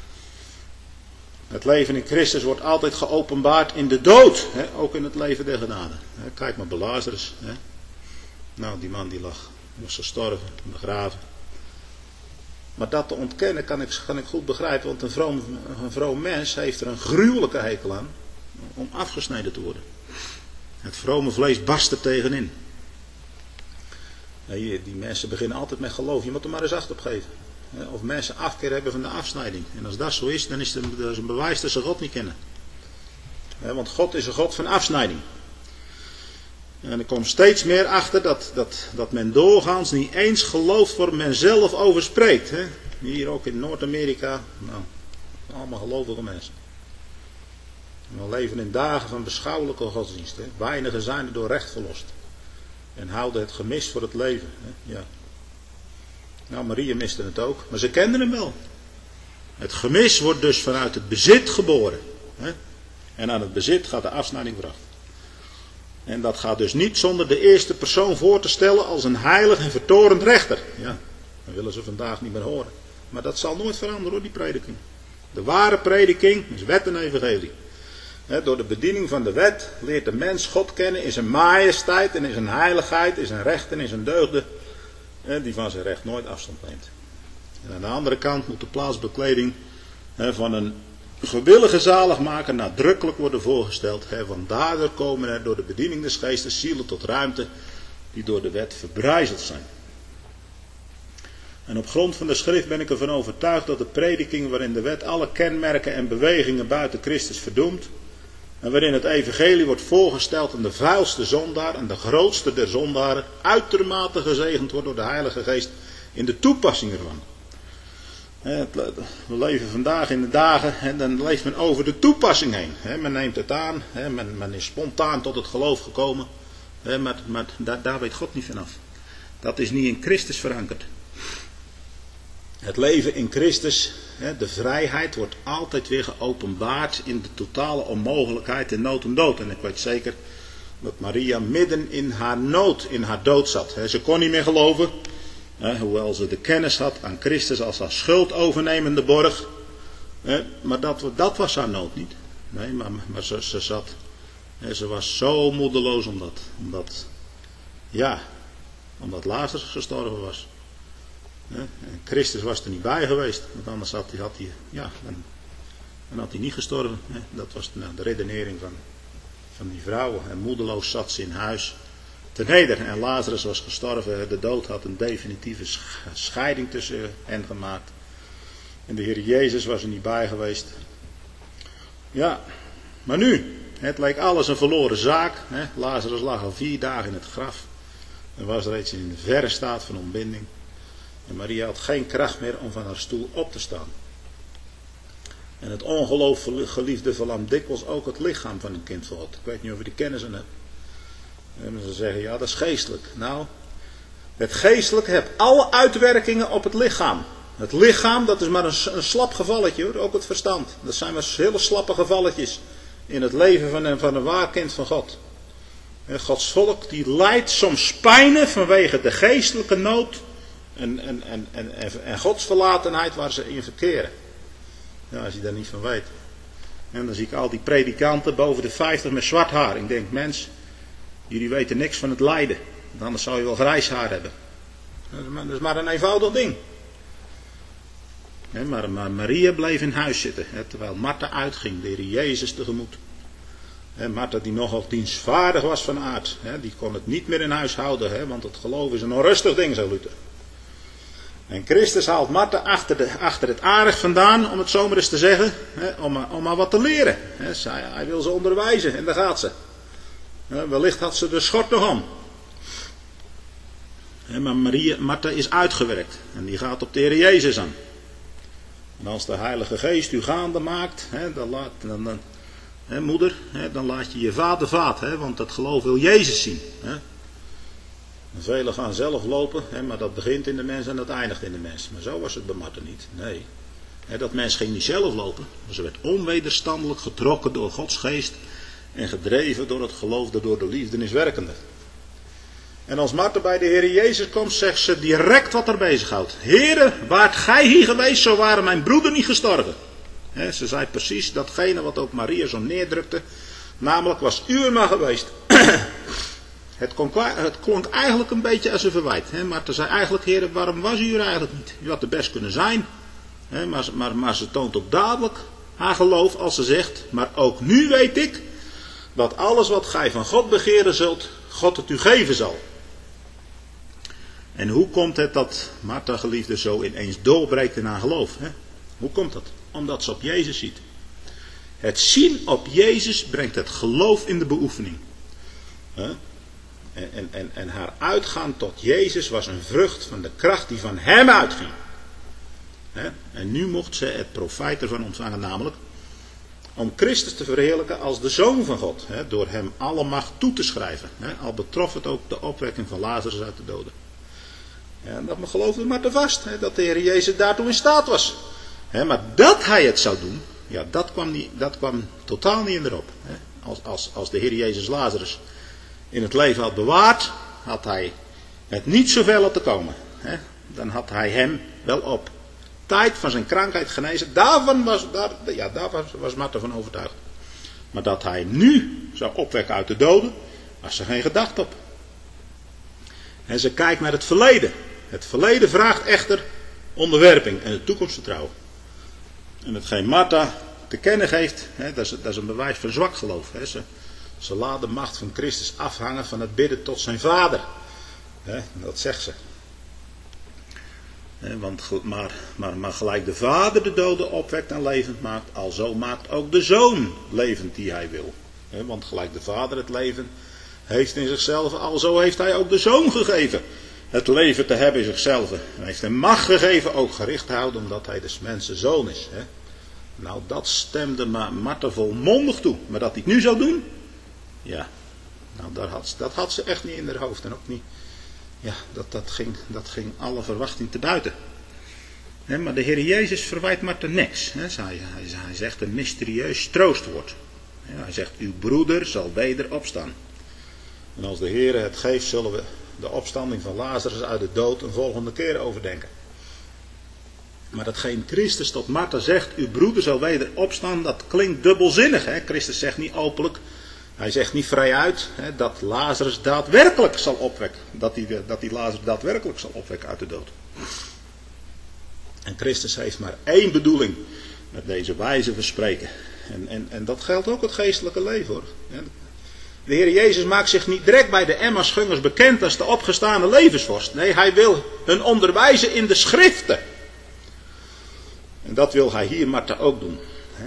Het leven in Christus wordt altijd geopenbaard in de dood. Hè? Ook in het leven der genade. Hè? Kijk maar bij Lazarus. Hè? Nou, die man die lag. Die was gestorven, begraven. Maar dat te ontkennen kan ik, kan ik goed begrijpen. Want een vroom, een vroom mens heeft er een gruwelijke hekel aan. Om afgesneden te worden. Het vrome vlees barst er tegenin. Die mensen beginnen altijd met geloof. Je moet er maar eens acht op geven. Of mensen afkeer hebben van de afsnijding. En als dat zo is, dan is het een, een bewijs dat ze God niet kennen. Want God is een God van afsnijding. En ik kom steeds meer achter dat, dat, dat men doorgaans niet eens gelooft waar men zelf over spreekt. Hè? Hier ook in Noord-Amerika. Nou, allemaal gelovige mensen. We leven in dagen van beschouwelijke godsdienst. Hè? Weinigen zijn er door recht verlost. En houden het gemis voor het leven. Hè? Ja. Nou, Maria miste het ook, maar ze kenden hem wel. Het gemis wordt dus vanuit het bezit geboren. Hè? En aan het bezit gaat de afsnijding vragen. En dat gaat dus niet zonder de eerste persoon voor te stellen als een heilig en vertorend rechter. Ja, dat willen ze vandaag niet meer horen. Maar dat zal nooit veranderen hoor, die prediking. De ware prediking is wet en evangelie. He, door de bediening van de wet leert de mens God kennen in zijn majesteit en in zijn heiligheid, in zijn rechten en in zijn deugden. He, die van zijn recht nooit afstand neemt. En aan de andere kant moet de plaatsbekleding he, van een gewillige zaligmaker nadrukkelijk worden voorgesteld. He, want daardoor komen er door de bediening des geestes zielen tot ruimte die door de wet verbrijzeld zijn. En op grond van de schrift ben ik ervan overtuigd dat de prediking waarin de wet alle kenmerken en bewegingen buiten Christus verdoemt, en waarin het evangelie wordt voorgesteld aan de vuilste zondaar en de grootste der zondaren, uitermate gezegend wordt door de Heilige Geest in de toepassing ervan. We leven vandaag in de dagen en dan leeft men over de toepassing heen. Men neemt het aan, men, men is spontaan tot het geloof gekomen, maar, maar daar, daar weet God niet vanaf. Dat is niet in Christus verankerd. Het leven in Christus, de vrijheid, wordt altijd weer geopenbaard in de totale onmogelijkheid in nood en dood. En ik weet zeker dat Maria midden in haar nood, in haar dood zat. Ze kon niet meer geloven, hoewel ze de kennis had aan Christus als haar schuld overnemende borg. Maar dat, dat was haar nood niet. Nee, maar, maar ze, ze zat, ze was zo moedeloos omdat, omdat, ja, omdat Lazarus gestorven was. En Christus was er niet bij geweest, want anders had hij, had hij, ja, dan, dan had hij niet gestorven. Dat was nou, de redenering van, van die vrouw. En moedeloos zat ze in huis te neder. En Lazarus was gestorven. De dood had een definitieve scheiding tussen hen gemaakt. En de Heer Jezus was er niet bij geweest. Ja, maar nu, het leek alles een verloren zaak. Hè? Lazarus lag al vier dagen in het graf. En was reeds in een verre staat van ontbinding. En Maria had geen kracht meer om van haar stoel op te staan. En het ongeloof geliefde verlamt dikwijls ook het lichaam van een kind van God. Ik weet niet of je die kennis aan hebt. En ze zeggen, ja, dat is geestelijk. Nou, het geestelijk heeft alle uitwerkingen op het lichaam. Het lichaam, dat is maar een, een slap gevalletje hoor, ook het verstand. Dat zijn maar hele slappe gevalletjes in het leven van een, van een waar kind van God. En Gods volk, die lijdt soms pijnen vanwege de geestelijke nood en, en, en, en, en, en godsverlatenheid waar ze in verkeren. Ja, als je daar niet van weet. En dan zie ik al die predikanten boven de vijftig met zwart haar. Ik denk, mens, jullie weten niks van het lijden. Want anders zou je wel grijs haar hebben. Dat is maar een eenvoudig ding. Maar, maar Maria bleef in huis zitten. Terwijl Martha uitging, de Heer Jezus tegemoet. Martha die nogal dienstvaardig was van aard. Die kon het niet meer in huis houden. Want het geloof is een onrustig ding, zei Luther. En Christus haalt Martha achter, de, achter het aardig vandaan, om het zo maar eens te zeggen, hè, om, om maar wat te leren. Hè. Zij, hij wil ze onderwijzen en daar gaat ze. Hè, wellicht had ze de schort nog aan. Hè, maar Maria, Martha is uitgewerkt en die gaat op de Heer Jezus aan. En als de Heilige Geest u gaande maakt, hè, dan, laat, dan, dan, hè, moeder, hè, dan laat je je vader vaat, hè, want dat geloof wil Jezus zien. Hè. Velen gaan zelf lopen, hè, maar dat begint in de mens en dat eindigt in de mens. Maar zo was het bij Martha niet. Nee. Hè, dat mens ging niet zelf lopen, maar ze werd onwederstandelijk getrokken door Gods geest en gedreven door het geloof dat door de liefde is werkende. En als Martha bij de Heer Jezus komt, zegt ze direct wat er bezighoudt. Heere, waart gij hier geweest, zo waren mijn broeder niet gestorven. He, ze zei precies datgene wat ook Maria zo neerdrukte. Namelijk, was u er maar geweest. het, klonk, het klonk eigenlijk een beetje als een verwijt. He, Martha zei eigenlijk, Heere, waarom was u er eigenlijk niet? U had er best kunnen zijn. He, maar, maar, maar ze toont ook dadelijk haar geloof als ze zegt, maar ook nu weet ik dat alles wat gij van God begeren zult, God het u geven zal. En hoe komt het dat Martha, geliefde, zo ineens doorbreekt in haar geloof? Hè? Hoe komt dat? Omdat ze op Jezus ziet. Het zien op Jezus brengt het geloof in de beoefening. Hè? En, en, en, en haar uitgaan tot Jezus was een vrucht van de kracht die van hem uitging. Hè? En nu mocht ze het profijt ervan ontvangen, namelijk om Christus te verheerlijken als de Zoon van God. Hè? Door hem alle macht toe te schrijven. Hè? Al betrof het ook de opwekking van Lazarus uit de doden. En dat geloofde Martha vast, hè, dat de Heer Jezus daartoe in staat was. Hè, maar dat hij het zou doen, ja, dat kwam, niet, dat kwam totaal niet in erop. Hè. Als, als, als de Heer Jezus Lazarus in het leven had bewaard, had hij het niet zoveel laten komen. Hè. Dan had hij hem wel op tijd van zijn krankheid genezen. Daarvan was, daar, ja, daar was, was Martha van overtuigd. Maar dat hij nu zou opwekken uit de doden, was er geen gedachte op. En ze kijkt naar het verleden. Het verleden vraagt echter onderwerping en de toekomst vertrouwen. En hetgeen Martha te kennen geeft, hè, dat, is, dat is een bewijs van zwak geloof. Hè. Ze, ze laat de macht van Christus afhangen van het bidden tot zijn vader. Hè, dat zegt ze. Hè, want, maar, maar, maar gelijk de vader de doden opwekt en levend maakt, alzo maakt ook de zoon levend die hij wil. Hè, want gelijk de vader het leven heeft in zichzelf, alzo heeft hij ook de zoon gegeven het leven te hebben in zichzelf. Hij heeft hem macht gegeven ook gericht te houden omdat hij des mensen zoon is. Hè? Nou, dat stemde Martha volmondig toe. Maar dat hij het nu zou doen, ja, nou, dat had, dat had ze echt niet in haar hoofd. En ook niet, ja, dat, dat, ging, dat ging alle verwachting te buiten. Hè, maar de Heer Jezus verwijt Martha niks. Hè? Hij, hij, hij zegt een mysterieus troostwoord. Hij zegt, uw broeder zal weder opstaan. En als de Heer het geeft, zullen we de opstanding van Lazarus uit de dood een volgende keer overdenken. Maar datgene Christus tot Martha zegt, uw broeder zal weder opstaan, dat klinkt dubbelzinnig. Hè? Christus zegt niet openlijk, hij zegt niet vrijuit, hè, dat Lazarus daadwerkelijk zal opwekken. Dat hij, dat hij Lazarus daadwerkelijk zal opwekken uit de dood. En Christus heeft maar één bedoeling met deze wijze van spreken. En, en, en dat geldt ook het geestelijke leven, hoor. De Heer Jezus maakt zich niet direct bij de Emmausgangers bekend als de opgestane levensvorst. Nee, hij wil hun onderwijzen in de schriften. En dat wil hij hier Martha ook doen.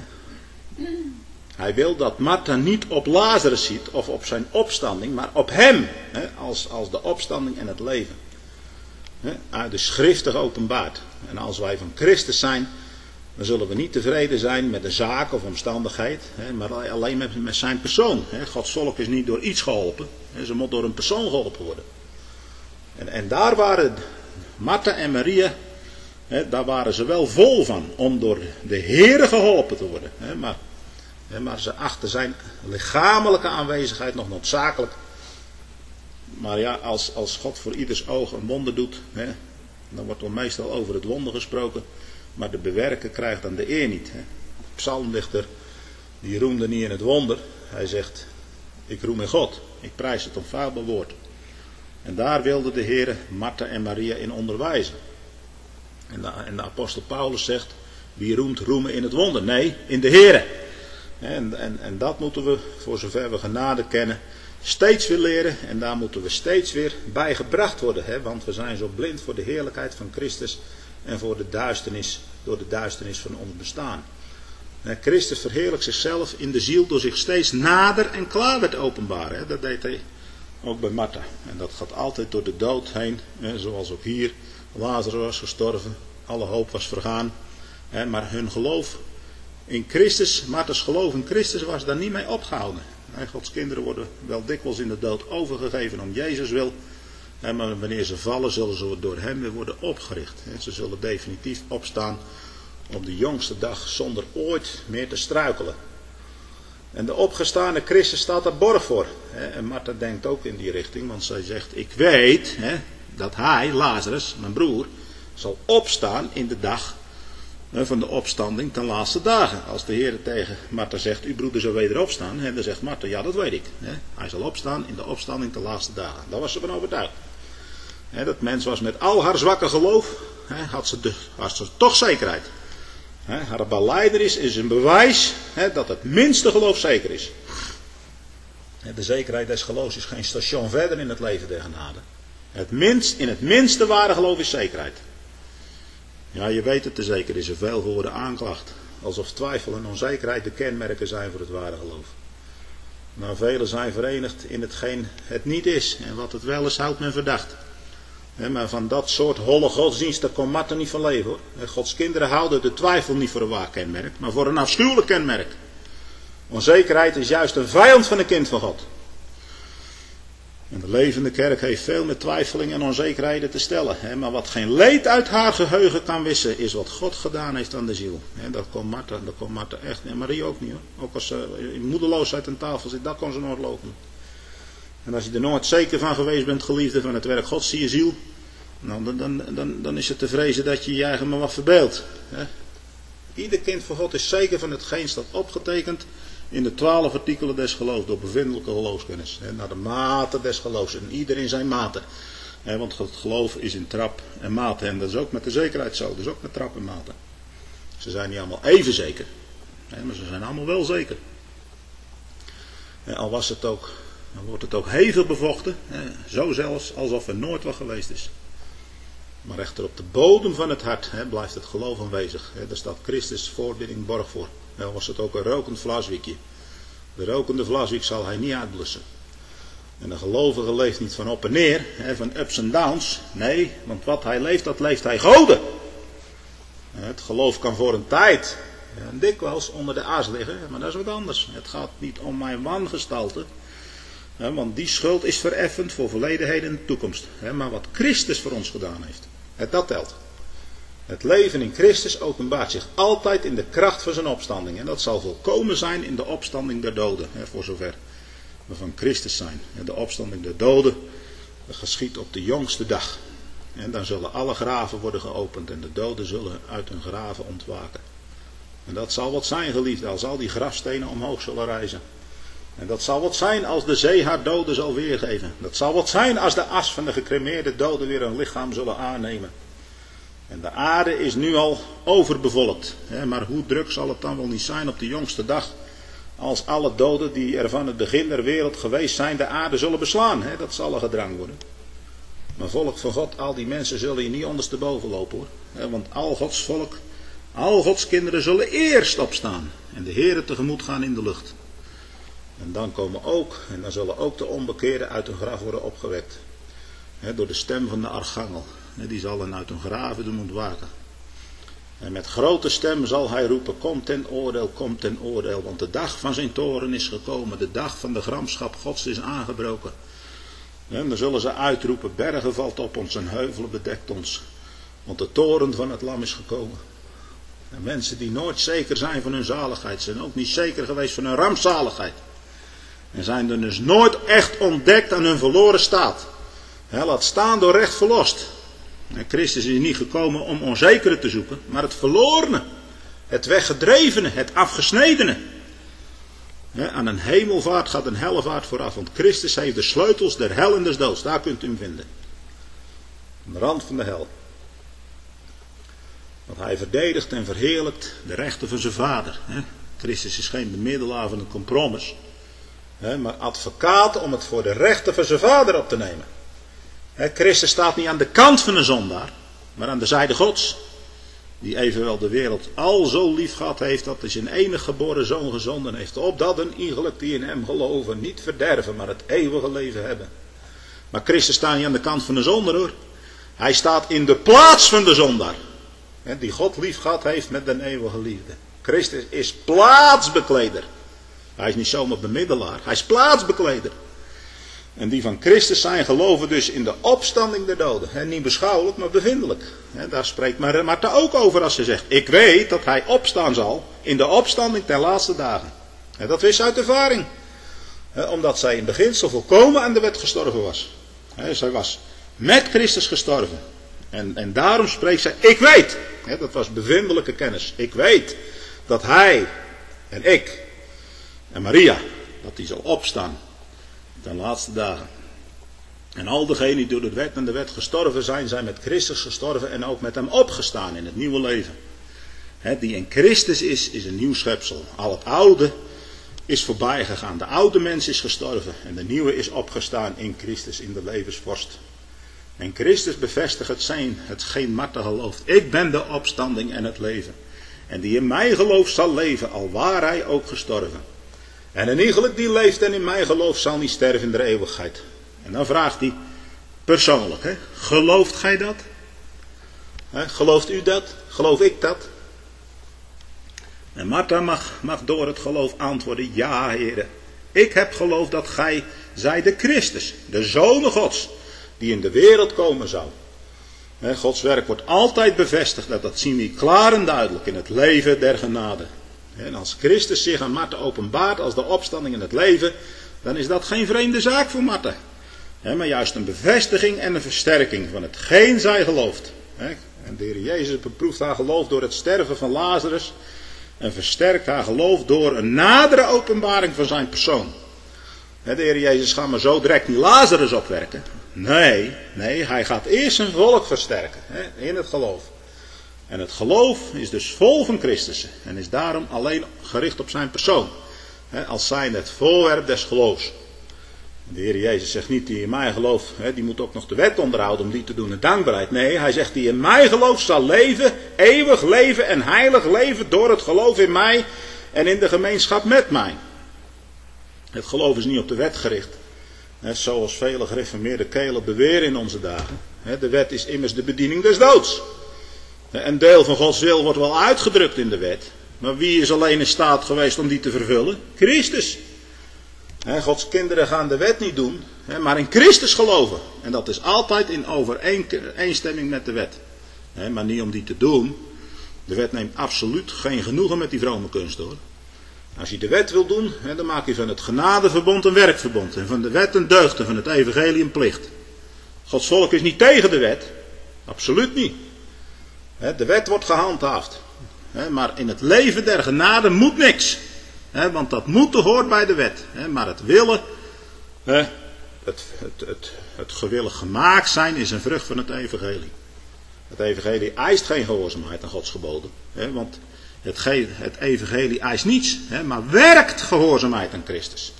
Hij wil dat Martha niet op Lazarus ziet of op zijn opstanding, maar op hem. Als, als de opstanding en het leven. Uit de schriften geopenbaard. En als wij van Christus zijn, dan zullen we niet tevreden zijn met de zaak of omstandigheid, hè, maar alleen met, met zijn persoon. Hè. Gods volk is niet door iets geholpen, hè, ze moet door een persoon geholpen worden. En, en daar waren Martha en Maria, hè, daar waren ze wel vol van, om door de Heere geholpen te worden. Hè, maar, hè, maar ze achten zijn lichamelijke aanwezigheid nog noodzakelijk. Maar ja, als, als God voor ieders oog een wonder doet, hè, dan wordt er meestal over het wonder gesproken. Maar de bewerker krijgt dan de eer niet. Hè. De psalmdichter, die roemde niet in het wonder. Hij zegt, ik roem in God. Ik prijs het onfeilbaar woord. En daar wilde de Heer Martha en Maria in onderwijzen. En de, en de apostel Paulus zegt, wie roemt roemen in het wonder? Nee, in de Heer. En, en, en dat moeten we, voor zover we genade kennen, steeds weer leren. En daar moeten we steeds weer bij gebracht worden. Hè. Want we zijn zo blind voor de heerlijkheid van Christus. En voor de duisternis, door de duisternis van ons bestaan. Christus verheerlijkt zichzelf in de ziel door zich steeds nader en klaar te openbaren. Dat deed hij ook bij Martha. En dat gaat altijd door de dood heen. Zoals ook hier. Lazarus was gestorven. Alle hoop was vergaan. Maar hun geloof in Christus, Martha's geloof in Christus was daar niet mee opgehouden. Gods kinderen worden wel dikwijls in de dood overgegeven om Jezus wil. Maar wanneer ze vallen, zullen ze door hem weer worden opgericht. Ze zullen definitief opstaan op de jongste dag zonder ooit meer te struikelen. En de opgestane Christus staat daar borg voor. En Martha denkt ook in die richting, want zij zegt, ik weet dat hij, Lazarus, mijn broer, zal opstaan in de dag van de opstanding ten laatste dagen. Als de Heer tegen Martha zegt, uw broeder zal weder opstaan, dan zegt Martha, ja dat weet ik. Hij zal opstaan in de opstanding ten laatste dagen. Daar was ze van overtuigd. Dat mens was met al haar zwakke geloof, had ze, de, had ze toch zekerheid. Haar belijdenis is een bewijs dat het minste geloof zeker is. De zekerheid des geloofs is geen station verder in het leven der genade. Het minst, in het minste ware geloof is zekerheid. Ja, je weet het te zeker, is er veel gehoorde aanklacht. Alsof twijfel en onzekerheid de kenmerken zijn voor het ware geloof. Nou, velen zijn verenigd in hetgeen het niet is. En wat het wel is, houdt men verdacht. Maar van dat soort holle godsdienst, daar kon Martha niet van leven hoor. Gods kinderen houden de twijfel niet voor een waar kenmerk, maar voor een afschuwelijk kenmerk. Onzekerheid is juist een vijand van een kind van God. En de levende kerk heeft veel met twijfelingen en onzekerheden te stellen. Maar wat geen leed uit haar geheugen kan wissen, is wat God gedaan heeft aan de ziel. Dat kon Martha, dat kon Martha echt. En Marie ook niet hoor. Ook als ze in moedeloosheid aan tafel zit, dat kon ze nooit lopen. En als je er nooit zeker van geweest bent, geliefde, van het werk Gods zie je ziel. Nou, dan, dan, dan, dan is het te vrezen dat je je eigen maar wat verbeeldt. Hè? Ieder kind van God is zeker van hetgeen staat opgetekend in de twaalf artikelen des geloofs, door bevindelijke geloofskennis. Hè? Naar de mate des geloofs. En ieder in zijn mate. Hè? Want het geloof is in trap en mate. En dat is ook met de zekerheid zo. Dat is ook met trap en mate. Ze zijn niet allemaal even zeker. Hè? Maar ze zijn allemaal wel zeker. En al was het ook, dan wordt het ook hevig bevochten. Hè? Zo zelfs alsof er nooit wat geweest is. Maar echter op de bodem van het hart hè, blijft het geloof aanwezig. Hè, daar staat Christus voorbidding borg voor. Dan was het ook een rokend vlaswiekje. De rokende vlaswiek zal hij niet uitblussen. En de gelovige leeft niet van op en neer, hè, van ups en downs. Nee, want wat hij leeft, dat leeft hij goden. Het geloof kan voor een tijd ja, dikwijls onder de aas liggen, maar dat is wat anders. Het gaat niet om mijn wangestalte. Ja, want die schuld is vereffend voor verledenheden en toekomst. Hè, maar wat Christus voor ons gedaan heeft, het, dat telt. Het leven in Christus openbaart zich altijd in de kracht van zijn opstanding. En dat zal volkomen zijn in de opstanding der doden. Hè, voor zover we van Christus zijn. De opstanding der doden geschiet op de jongste dag. En dan zullen alle graven worden geopend en de doden zullen uit hun graven ontwaken. En dat zal wat zijn, geliefde, als al die grafstenen omhoog zullen rijzen. En dat zal wat zijn als de zee haar doden zal weergeven. Dat zal wat zijn als de as van de gecremeerde doden weer een lichaam zullen aannemen. En de aarde is nu al overbevolkt. Maar hoe druk zal het dan wel niet zijn op de jongste dag, als alle doden die er van het begin der wereld geweest zijn de aarde zullen beslaan. Dat zal er gedrang worden. Maar volk van God, al die mensen zullen hier niet ondersteboven lopen hoor. Want al Gods volk, al Gods kinderen zullen eerst opstaan. En de Heere tegemoet gaan in de lucht. En dan komen ook, en dan zullen ook de onbekeerden uit hun graf worden opgewekt. He, door de stem van de archangel. He, die zal hen uit hun graven doen ontwaken. En met grote stem zal hij roepen, kom ten oordeel, kom ten oordeel. Want de dag van zijn toren is gekomen. De dag van de gramschap Gods is aangebroken. En dan zullen ze uitroepen, bergen valt op ons en heuvelen bedekt ons. Want de toren van het lam is gekomen. En mensen die nooit zeker zijn van hun zaligheid, zijn ook niet zeker geweest van hun rampzaligheid. En zijn er dus nooit echt ontdekt aan hun verloren staat. He, laat staan door recht verlost. En Christus is niet gekomen om onzekere te zoeken, maar het verlorene. Het weggedrevene, het afgesnedene. He, aan een hemelvaart gaat een hellevaart vooraf, want Christus heeft de sleutels der hel en des doods. Daar kunt u hem vinden. Aan de rand van de hel. Want hij verdedigt en verheerlijkt de rechten van zijn vader. He. Christus is geen bemiddelaar van een compromis. He, maar advocaat om het voor de rechten van zijn vader op te nemen. He, Christus staat niet aan de kant van een zondaar, maar aan de zijde Gods. Die evenwel de wereld al zo lief gehad heeft dat hij zijn enige geboren zoon gezonden heeft. Opdat een iegelijk die in hem geloven niet verderven, maar het eeuwige leven hebben. Maar Christus staat niet aan de kant van de zondaar hoor. Hij staat in de plaats van de zondaar. He, die God lief gehad heeft met den eeuwige liefde. Christus is plaatsbekleder. Hij is niet zomaar bemiddelaar, hij is plaatsbekleder. En die van Christus zijn geloven dus in de opstanding der doden. He, niet beschouwelijk, maar bevindelijk. He, daar spreekt Martha ook over als ze zegt, ik weet dat hij opstaan zal in de opstanding ten laatste dagen. He, dat wist ze uit ervaring. He, omdat zij in beginsel volkomen aan de wet gestorven was. He, zij was met Christus gestorven. En, en daarom spreekt zij, ik weet. He, dat was bevindelijke kennis. Ik weet dat hij en ik en Maria, dat die zal opstaan ten laatste dagen. En al degenen die door de wet en de wet gestorven zijn, zijn met Christus gestorven en ook met hem opgestaan in het nieuwe leven. He, die in Christus is, is een nieuw schepsel. Al het oude is voorbij gegaan. De oude mens is gestorven en de nieuwe is opgestaan in Christus, in de levensvorst. En Christus bevestigt het zijn, hetgeen Martha gelooft. Ik ben de opstanding en het leven. En die in mij gelooft zal leven, al waar hij ook gestorven. En een iegelijk die leeft en in mij gelooft zal niet sterven in de eeuwigheid. En dan vraagt hij persoonlijk, hè, gelooft gij dat? Hè, gelooft u dat? Geloof ik dat? En Martha mag, mag door het geloof antwoorden, ja Heere, ik heb geloof dat gij zij de Christus, de Zoon Gods, die in de wereld komen zou. Hè, Gods werk wordt altijd bevestigd, dat, dat zien we klaar en duidelijk in het leven der genade. En als Christus zich aan Martha openbaart als de opstanding in het leven, dan is dat geen vreemde zaak voor Martha. He, maar juist een bevestiging en een versterking van hetgeen zij gelooft. He, en de Heer Jezus beproeft haar geloof door het sterven van Lazarus en versterkt haar geloof door een nadere openbaring van zijn persoon. He, de Heer Jezus gaat maar zo direct niet Lazarus opwerken. Nee, nee, hij gaat eerst zijn volk versterken he, in het geloof. En het geloof is dus vol van Christus en is daarom alleen gericht op zijn persoon. He, als zijn het voorwerp des geloofs. De Heer Jezus zegt niet, die in mij gelooft, he, die moet ook nog de wet onderhouden om die te doen en dankbaarheid. Nee, hij zegt, die in mij gelooft zal leven, eeuwig leven en heilig leven door het geloof in mij en in de gemeenschap met mij. Het geloof is niet op de wet gericht. He, zoals vele gereformeerde kelen beweren in onze dagen. He, de wet is immers de bediening des doods. Een deel van Gods wil wordt wel uitgedrukt in de wet. Maar wie is alleen in staat geweest om die te vervullen? Christus. Gods kinderen gaan de wet niet doen, maar in Christus geloven. En dat is altijd in overeenstemming met de wet. Maar niet om die te doen. De wet neemt absoluut geen genoegen met die vrome kunst hoor. Als je de wet wil doen, dan maak je van het genadeverbond een werkverbond. En van de wet een deugd en van het evangelie een plicht. Gods volk is niet tegen de wet. Absoluut niet. De wet wordt gehandhaafd. Maar in het leven der genade moet niks. Want dat moeten hoort bij de wet. Maar het willen, het, het, het, het gewillig gemaakt zijn is een vrucht van het evangelie. Het evangelie eist geen gehoorzaamheid aan Gods geboden. Want het, het evangelie eist niets. Maar werkt gehoorzaamheid aan Christus.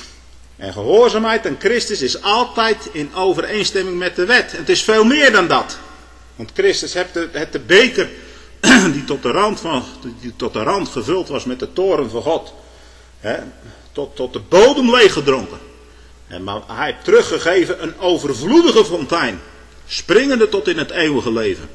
En gehoorzaamheid aan Christus is altijd in overeenstemming met de wet. Het is veel meer dan dat. Want Christus heeft de, heeft de beker die tot de, rand van, die tot de rand gevuld was met de toorn van God. Hè, tot, tot de bodem leeggedronken. En maar hij heeft teruggegeven een overvloedige fontein. Springende tot in het eeuwige leven.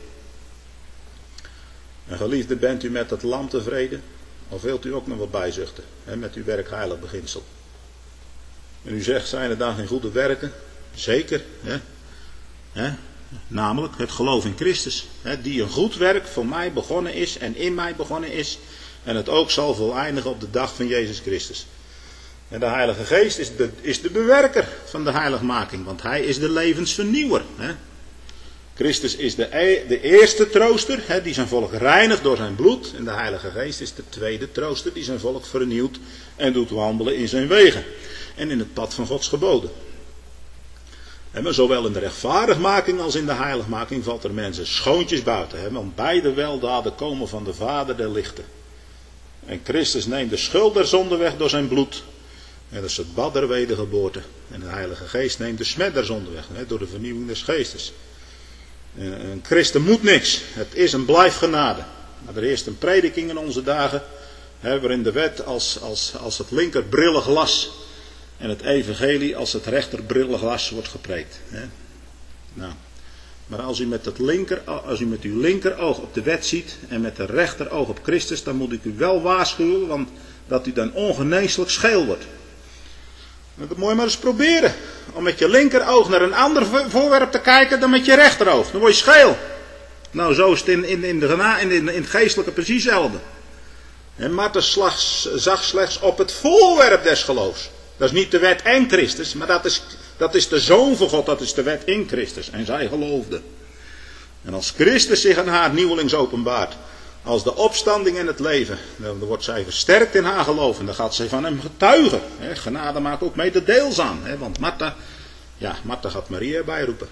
En geliefde, bent u met het lam tevreden? Of wilt u ook nog wat bijzuchten? Hè, met uw werkheilig beginsel. En u zegt, zijn er dan geen goede werken? Zeker. Hè? Hè? Namelijk het geloof in Christus. Hè, die een goed werk voor mij begonnen is en in mij begonnen is. En het ook zal voleindigen op de dag van Jezus Christus. En de Heilige Geest is de, is de bewerker van de heiligmaking. Want hij is de levensvernieuwer. Hè. Christus is de, de eerste trooster. Hè, die zijn volk reinigt door zijn bloed. En de Heilige Geest is de tweede trooster. Die zijn volk vernieuwt en doet wandelen in zijn wegen. En in het pad van Gods geboden. En maar zowel in de rechtvaardigmaking als in de heiligmaking valt er mensen schoontjes buiten. Hè, want beide weldaden komen van de Vader der lichten. En Christus neemt de schuld der zonde weg door zijn bloed. En dat is het bad der wedergeboorte. En de Heilige Geest neemt de smet der zonde weg. Hè, door de vernieuwing des geestes. En een christen moet niks. Het is en blijft genade. Maar er heerst een prediking in onze dagen. Hè, waarin de wet als, als, als het linker brillenglas. En het evangelie als het rechter brillenglas wordt gepreekt. Hè. Nou, Maar als u met het linker, als u met uw linkeroog op de wet ziet en met de rechteroog op Christus, dan moet ik u wel waarschuwen, want dat u dan ongeneeslijk scheel wordt. Dat moet je maar eens proberen. Om met je linkeroog naar een ander voorwerp te kijken dan met je rechteroog. Dan word je scheel. Nou, zo is het in, in, in, de, in, in, in het geestelijke precies hetzelfde. En Martha zag slechts op het voorwerp des geloofs. Dat is niet de wet en Christus, maar dat is, dat is de Zoon van God, dat is de wet in Christus. En zij geloofde. En als Christus zich aan haar nieuwelings openbaart, als de opstanding en het leven, dan wordt zij versterkt in haar geloof. En dan gaat zij van hem getuigen. He, genade maakt ook mededeels aan. He, want Martha, ja, Martha gaat Maria erbij roepen.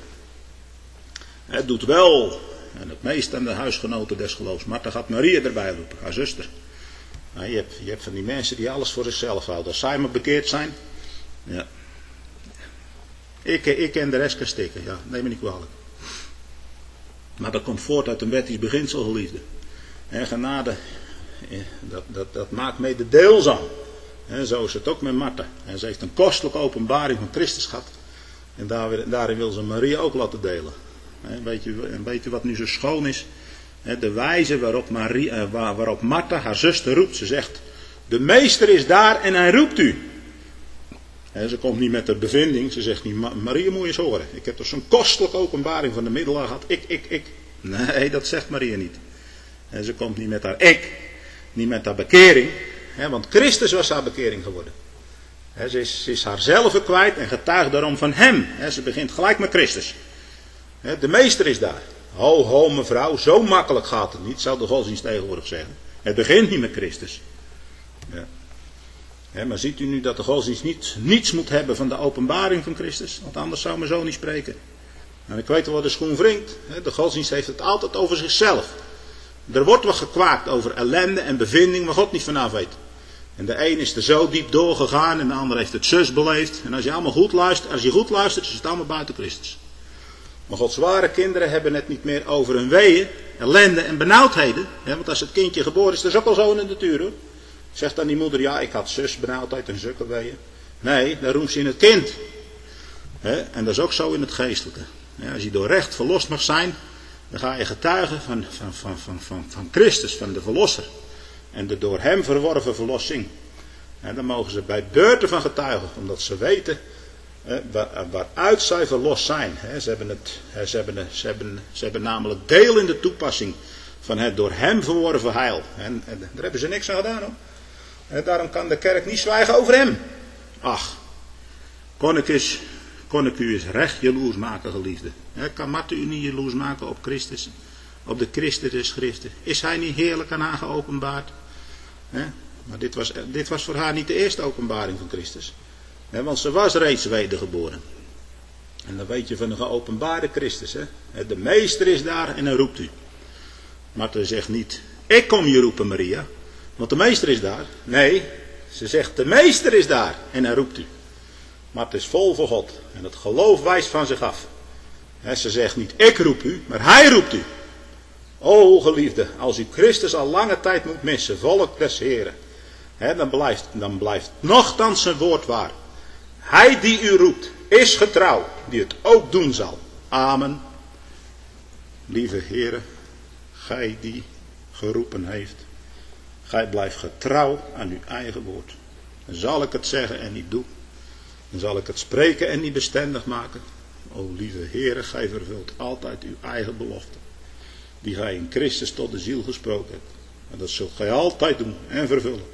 Het doet wel, en het meest aan de huisgenoten des geloofs. Martha gaat Maria erbij roepen, haar zuster. Nou, je, hebt, je hebt van die mensen die alles voor zichzelf houden. Als zij maar bekeerd zijn, ja. Ik, ik en de rest kan stikken, ja, neem me niet kwalijk. Maar dat komt voort uit een wettisch beginsel, geliefde. En genade, dat, dat, dat maakt mededeels aan. En zo is het ook met Martha. En ze heeft een kostelijke openbaring van Christus gehad. En daar, daarin wil ze Maria ook laten delen. En weet je, en weet je wat nu zo schoon is? De wijze waarop, Maria, waarop Martha haar zuster roept. Ze zegt, de meester is daar en hij roept u. En ze komt niet met de bevinding. Ze zegt niet, Maria moet je eens horen. Ik heb toch zo'n kostelijke openbaring van de middelaar gehad. Ik, ik, ik. Nee, dat zegt Maria niet. En ze komt niet met haar ik. Niet met haar bekering. Hè, want Christus was haar bekering geworden. Hè, ze, is, ze is haarzelf kwijt en getuigt daarom van hem. Hè, ze begint gelijk met Christus. Hè, de meester is daar. Ho, ho mevrouw, zo makkelijk gaat het niet. Zou de godsdienst tegenwoordig zeggen. Het begint niet met Christus. Ja. Hè, maar ziet u nu dat de godsdienst niet, niets moet hebben van de openbaring van Christus? Want anders zou men zo niet spreken. En ik weet wel wat de schoen wringt. Hè, de godsdienst heeft het altijd over zichzelf. Er wordt wel gekwaakt over ellende en bevinding waar God niet vanaf weet. En de een is er zo diep doorgegaan en de ander heeft het zus beleefd. En als je allemaal goed luistert, als je goed luistert, is het allemaal buiten Christus. Maar Gods ware kinderen hebben het niet meer over hun weeën, ellende en benauwdheden. Hè, want als het kindje geboren is, dat is ook al zo in de natuur hoor. Zegt dan die moeder, ja ik had zus benauwdheid en zulke weeën. Nee, dan roemt ze in het kind. Hè, en dat is ook zo in het geestelijke. Hè, als je door recht verlost mag zijn, dan ga je getuigen van, van, van, van, van, van Christus, van de Verlosser. En de door hem verworven verlossing. En dan mogen ze bij beurten van getuigen, omdat ze weten eh, waar, waaruit zij verlost zijn. He, ze, hebben het, he, ze, hebben, ze, hebben, ze hebben namelijk deel in de toepassing van het door hem verworven heil. En, en daar hebben ze niks aan gedaan hoor. En daarom kan de kerk niet zwijgen over hem. Ach, kon ik, eens, kon ik u eens recht jaloers maken, geliefde. He, kan Martha u niet jaloers maken op Christus? Op de Christus des Schriften. Is hij niet heerlijk aan haar geopenbaard? He? Maar dit was, dit was voor haar niet de eerste openbaring van Christus. He, want ze was reeds wedergeboren. En dan weet je van een geopenbaarde Christus. He? De meester is daar en hij roept u. Martha zegt niet, ik kom je roepen Maria. Want de meester is daar. Nee, ze zegt de meester is daar en hij roept u. Martha is vol voor God. En het geloof wijst van zich af. He, ze zegt niet ik roep u, maar hij roept u. O geliefde, als u Christus al lange tijd moet missen, volk des Heren, hè, dan, blijft, dan blijft nochtans zijn woord waar. Hij die u roept, is getrouw, die het ook doen zal. Amen. Lieve Heren, gij die geroepen heeft, gij blijft getrouw aan uw eigen woord. Dan zal ik het zeggen en niet doen. Dan zal ik het spreken en niet bestendig maken. O lieve Heren, gij vervult altijd uw eigen belofte. Die gij in Christus tot de ziel gesproken hebt. En dat zult gij altijd doen en vervullen.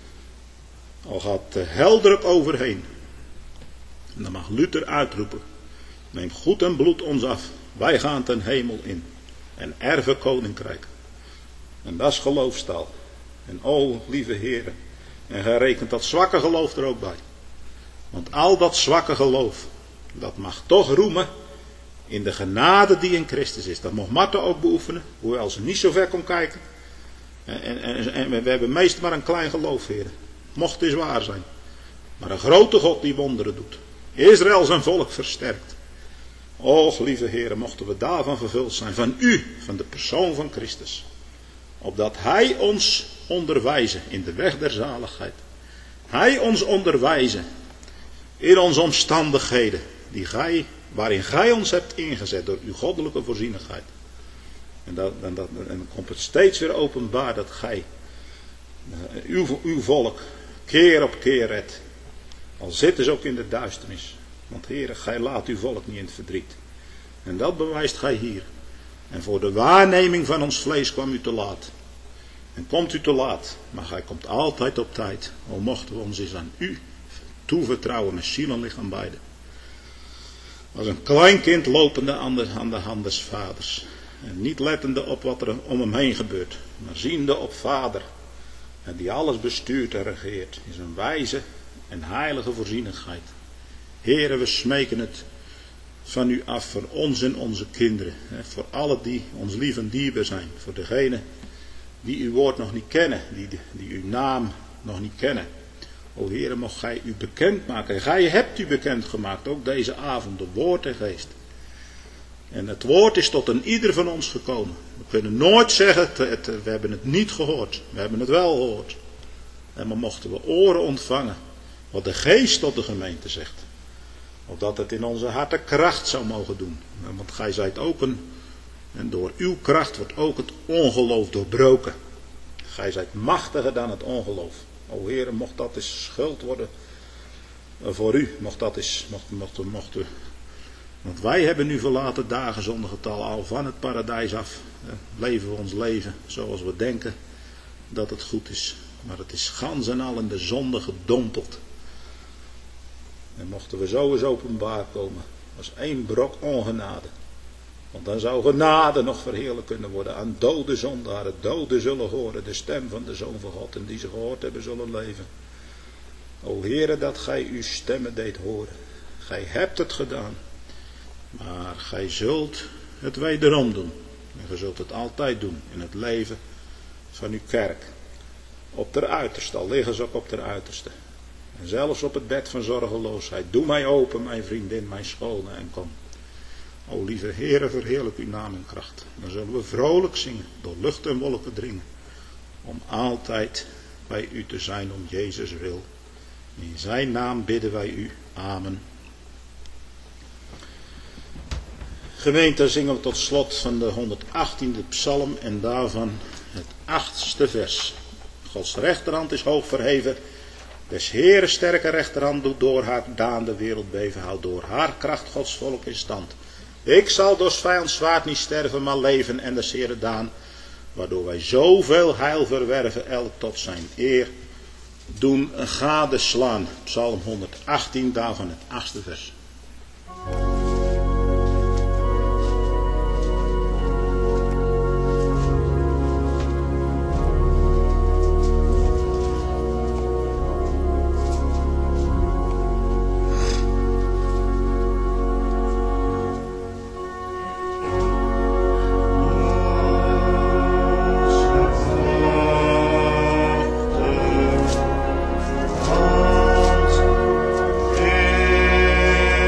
Al gaat de hel er ook overheen. En dan mag Luther uitroepen. Neem goed en bloed ons af. Wij gaan ten hemel in. En erven koninkrijk. En dat is geloofstaal. En o lieve heren. En gij rekent dat zwakke geloof er ook bij. Want al dat zwakke geloof. Dat mag toch roemen. In de genade die in Christus is. Dat mocht Martha ook beoefenen. Hoewel ze niet zo ver kon kijken. En, en, en, en we hebben meest maar een klein geloof, heren. Mocht het waar zijn. Maar een grote God die wonderen doet. Israël zijn volk versterkt. Och, lieve heren, mochten we daarvan vervuld zijn. Van u, van de persoon van Christus. Opdat hij ons onderwijzen in de weg der zaligheid. Hij ons onderwijzen in onze omstandigheden. Die gij waarin gij ons hebt ingezet door uw goddelijke voorzienigheid. En, dat, en, dat, en dan komt het steeds weer openbaar dat gij uh, uw, uw volk keer op keer redt. Al zitten ze ook in de duisternis. Want Heere, gij laat uw volk niet in het verdriet. En dat bewijst gij hier. En voor de waarneming van ons vlees kwam u te laat. En komt u te laat, maar gij komt altijd op tijd. Al mochten we ons eens aan u toevertrouwen met ziel en lichaam beide. Als een klein kind lopende aan de, aan de hand des vaders. En niet lettende op wat er om hem heen gebeurt. Maar ziende op vader. En die alles bestuurt en regeert. In zijn wijze en heilige voorzienigheid. Heere, we smeken het van u af voor ons en onze kinderen. Voor alle die ons lief en dierbaar zijn. Voor degenen die uw woord nog niet kennen. Die, die uw naam nog niet kennen. O Heere, mocht gij u bekend maken. Gij hebt u bekend gemaakt. Ook deze avond. De woord en geest. En het woord is tot een ieder van ons gekomen. We kunnen nooit zeggen, het, het, we hebben het niet gehoord. We hebben het wel gehoord. En maar mochten we oren ontvangen. Wat de geest tot de gemeente zegt. Opdat het in onze harten kracht zou mogen doen. Want gij zijt ook een. En door uw kracht wordt ook het ongeloof doorbroken. Gij zijt machtiger dan het ongeloof. O Heere, mocht dat eens schuld worden voor u. Mocht dat eens. Mocht, mocht, mocht u. Want wij hebben nu verlaten dagen zonder getal al van het paradijs af. Leven we ons leven zoals we denken dat het goed is. Maar het is gans en al in de zonde gedompeld. En mochten we zo eens openbaar komen als één brok ongenade. Want dan zou genade nog verheerlijk kunnen worden aan dode zondaren. Doden zullen horen de stem van de Zoon van God. En die ze gehoord hebben zullen leven. O Heere, dat gij uw stemmen deed horen. Gij hebt het gedaan. Maar gij zult het wederom doen. En gij zult het altijd doen in het leven van uw kerk. Op ter uiterste, al liggen ze ook op ter uiterste. En zelfs op het bed van zorgeloosheid. Doe mij open, mijn vriendin, mijn schone, en kom. O lieve Heere, verheerlijk uw naam en kracht. Dan zullen we vrolijk zingen, door lucht en wolken dringen. Om altijd bij u te zijn, om Jezus wil. In zijn naam bidden wij u. Amen. Gemeente, zingen we tot slot van de honderdachttiende psalm en daarvan het achtste vers. Gods rechterhand is hoog verheven. Des Heeren sterke rechterhand doet door haar daan de wereld beven. Houdt door haar kracht Gods volk in stand. Ik zal door 's vijands zwaard niet sterven, maar leven en des Heeren daan. Waardoor wij zoveel heil verwerven, elk tot zijn eer doen gadeslaan. Psalm honderdachttien, daarvan het achtste vers. Yeah.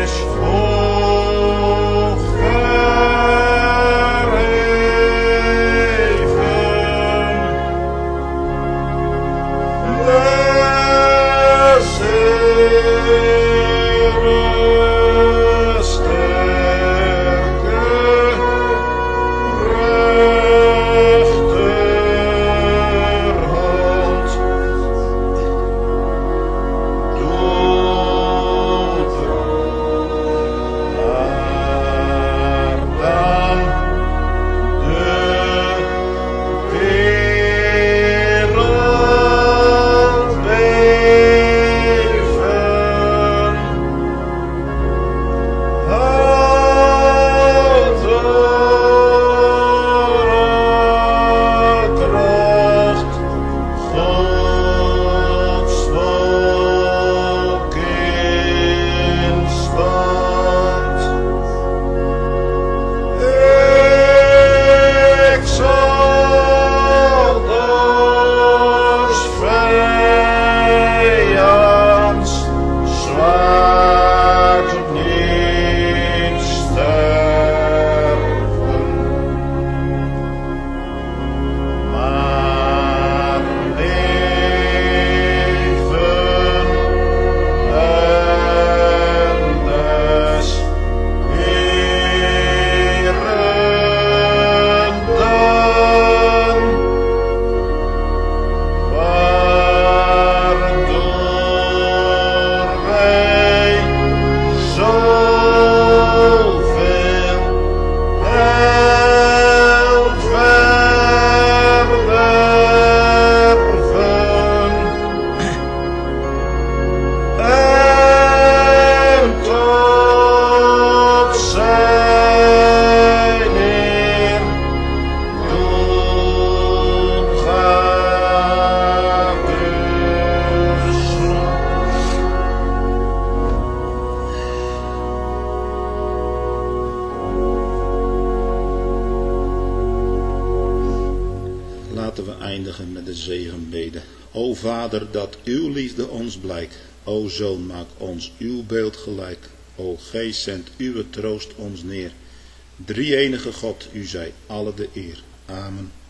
laten we eindigen met de zegenbede. O Vader, dat uw liefde ons blijkt. O Zoon, maak ons uw beeld gelijk. O Geest, zend uw troost ons neer. Drie-enige God, u zij alle de eer. Amen.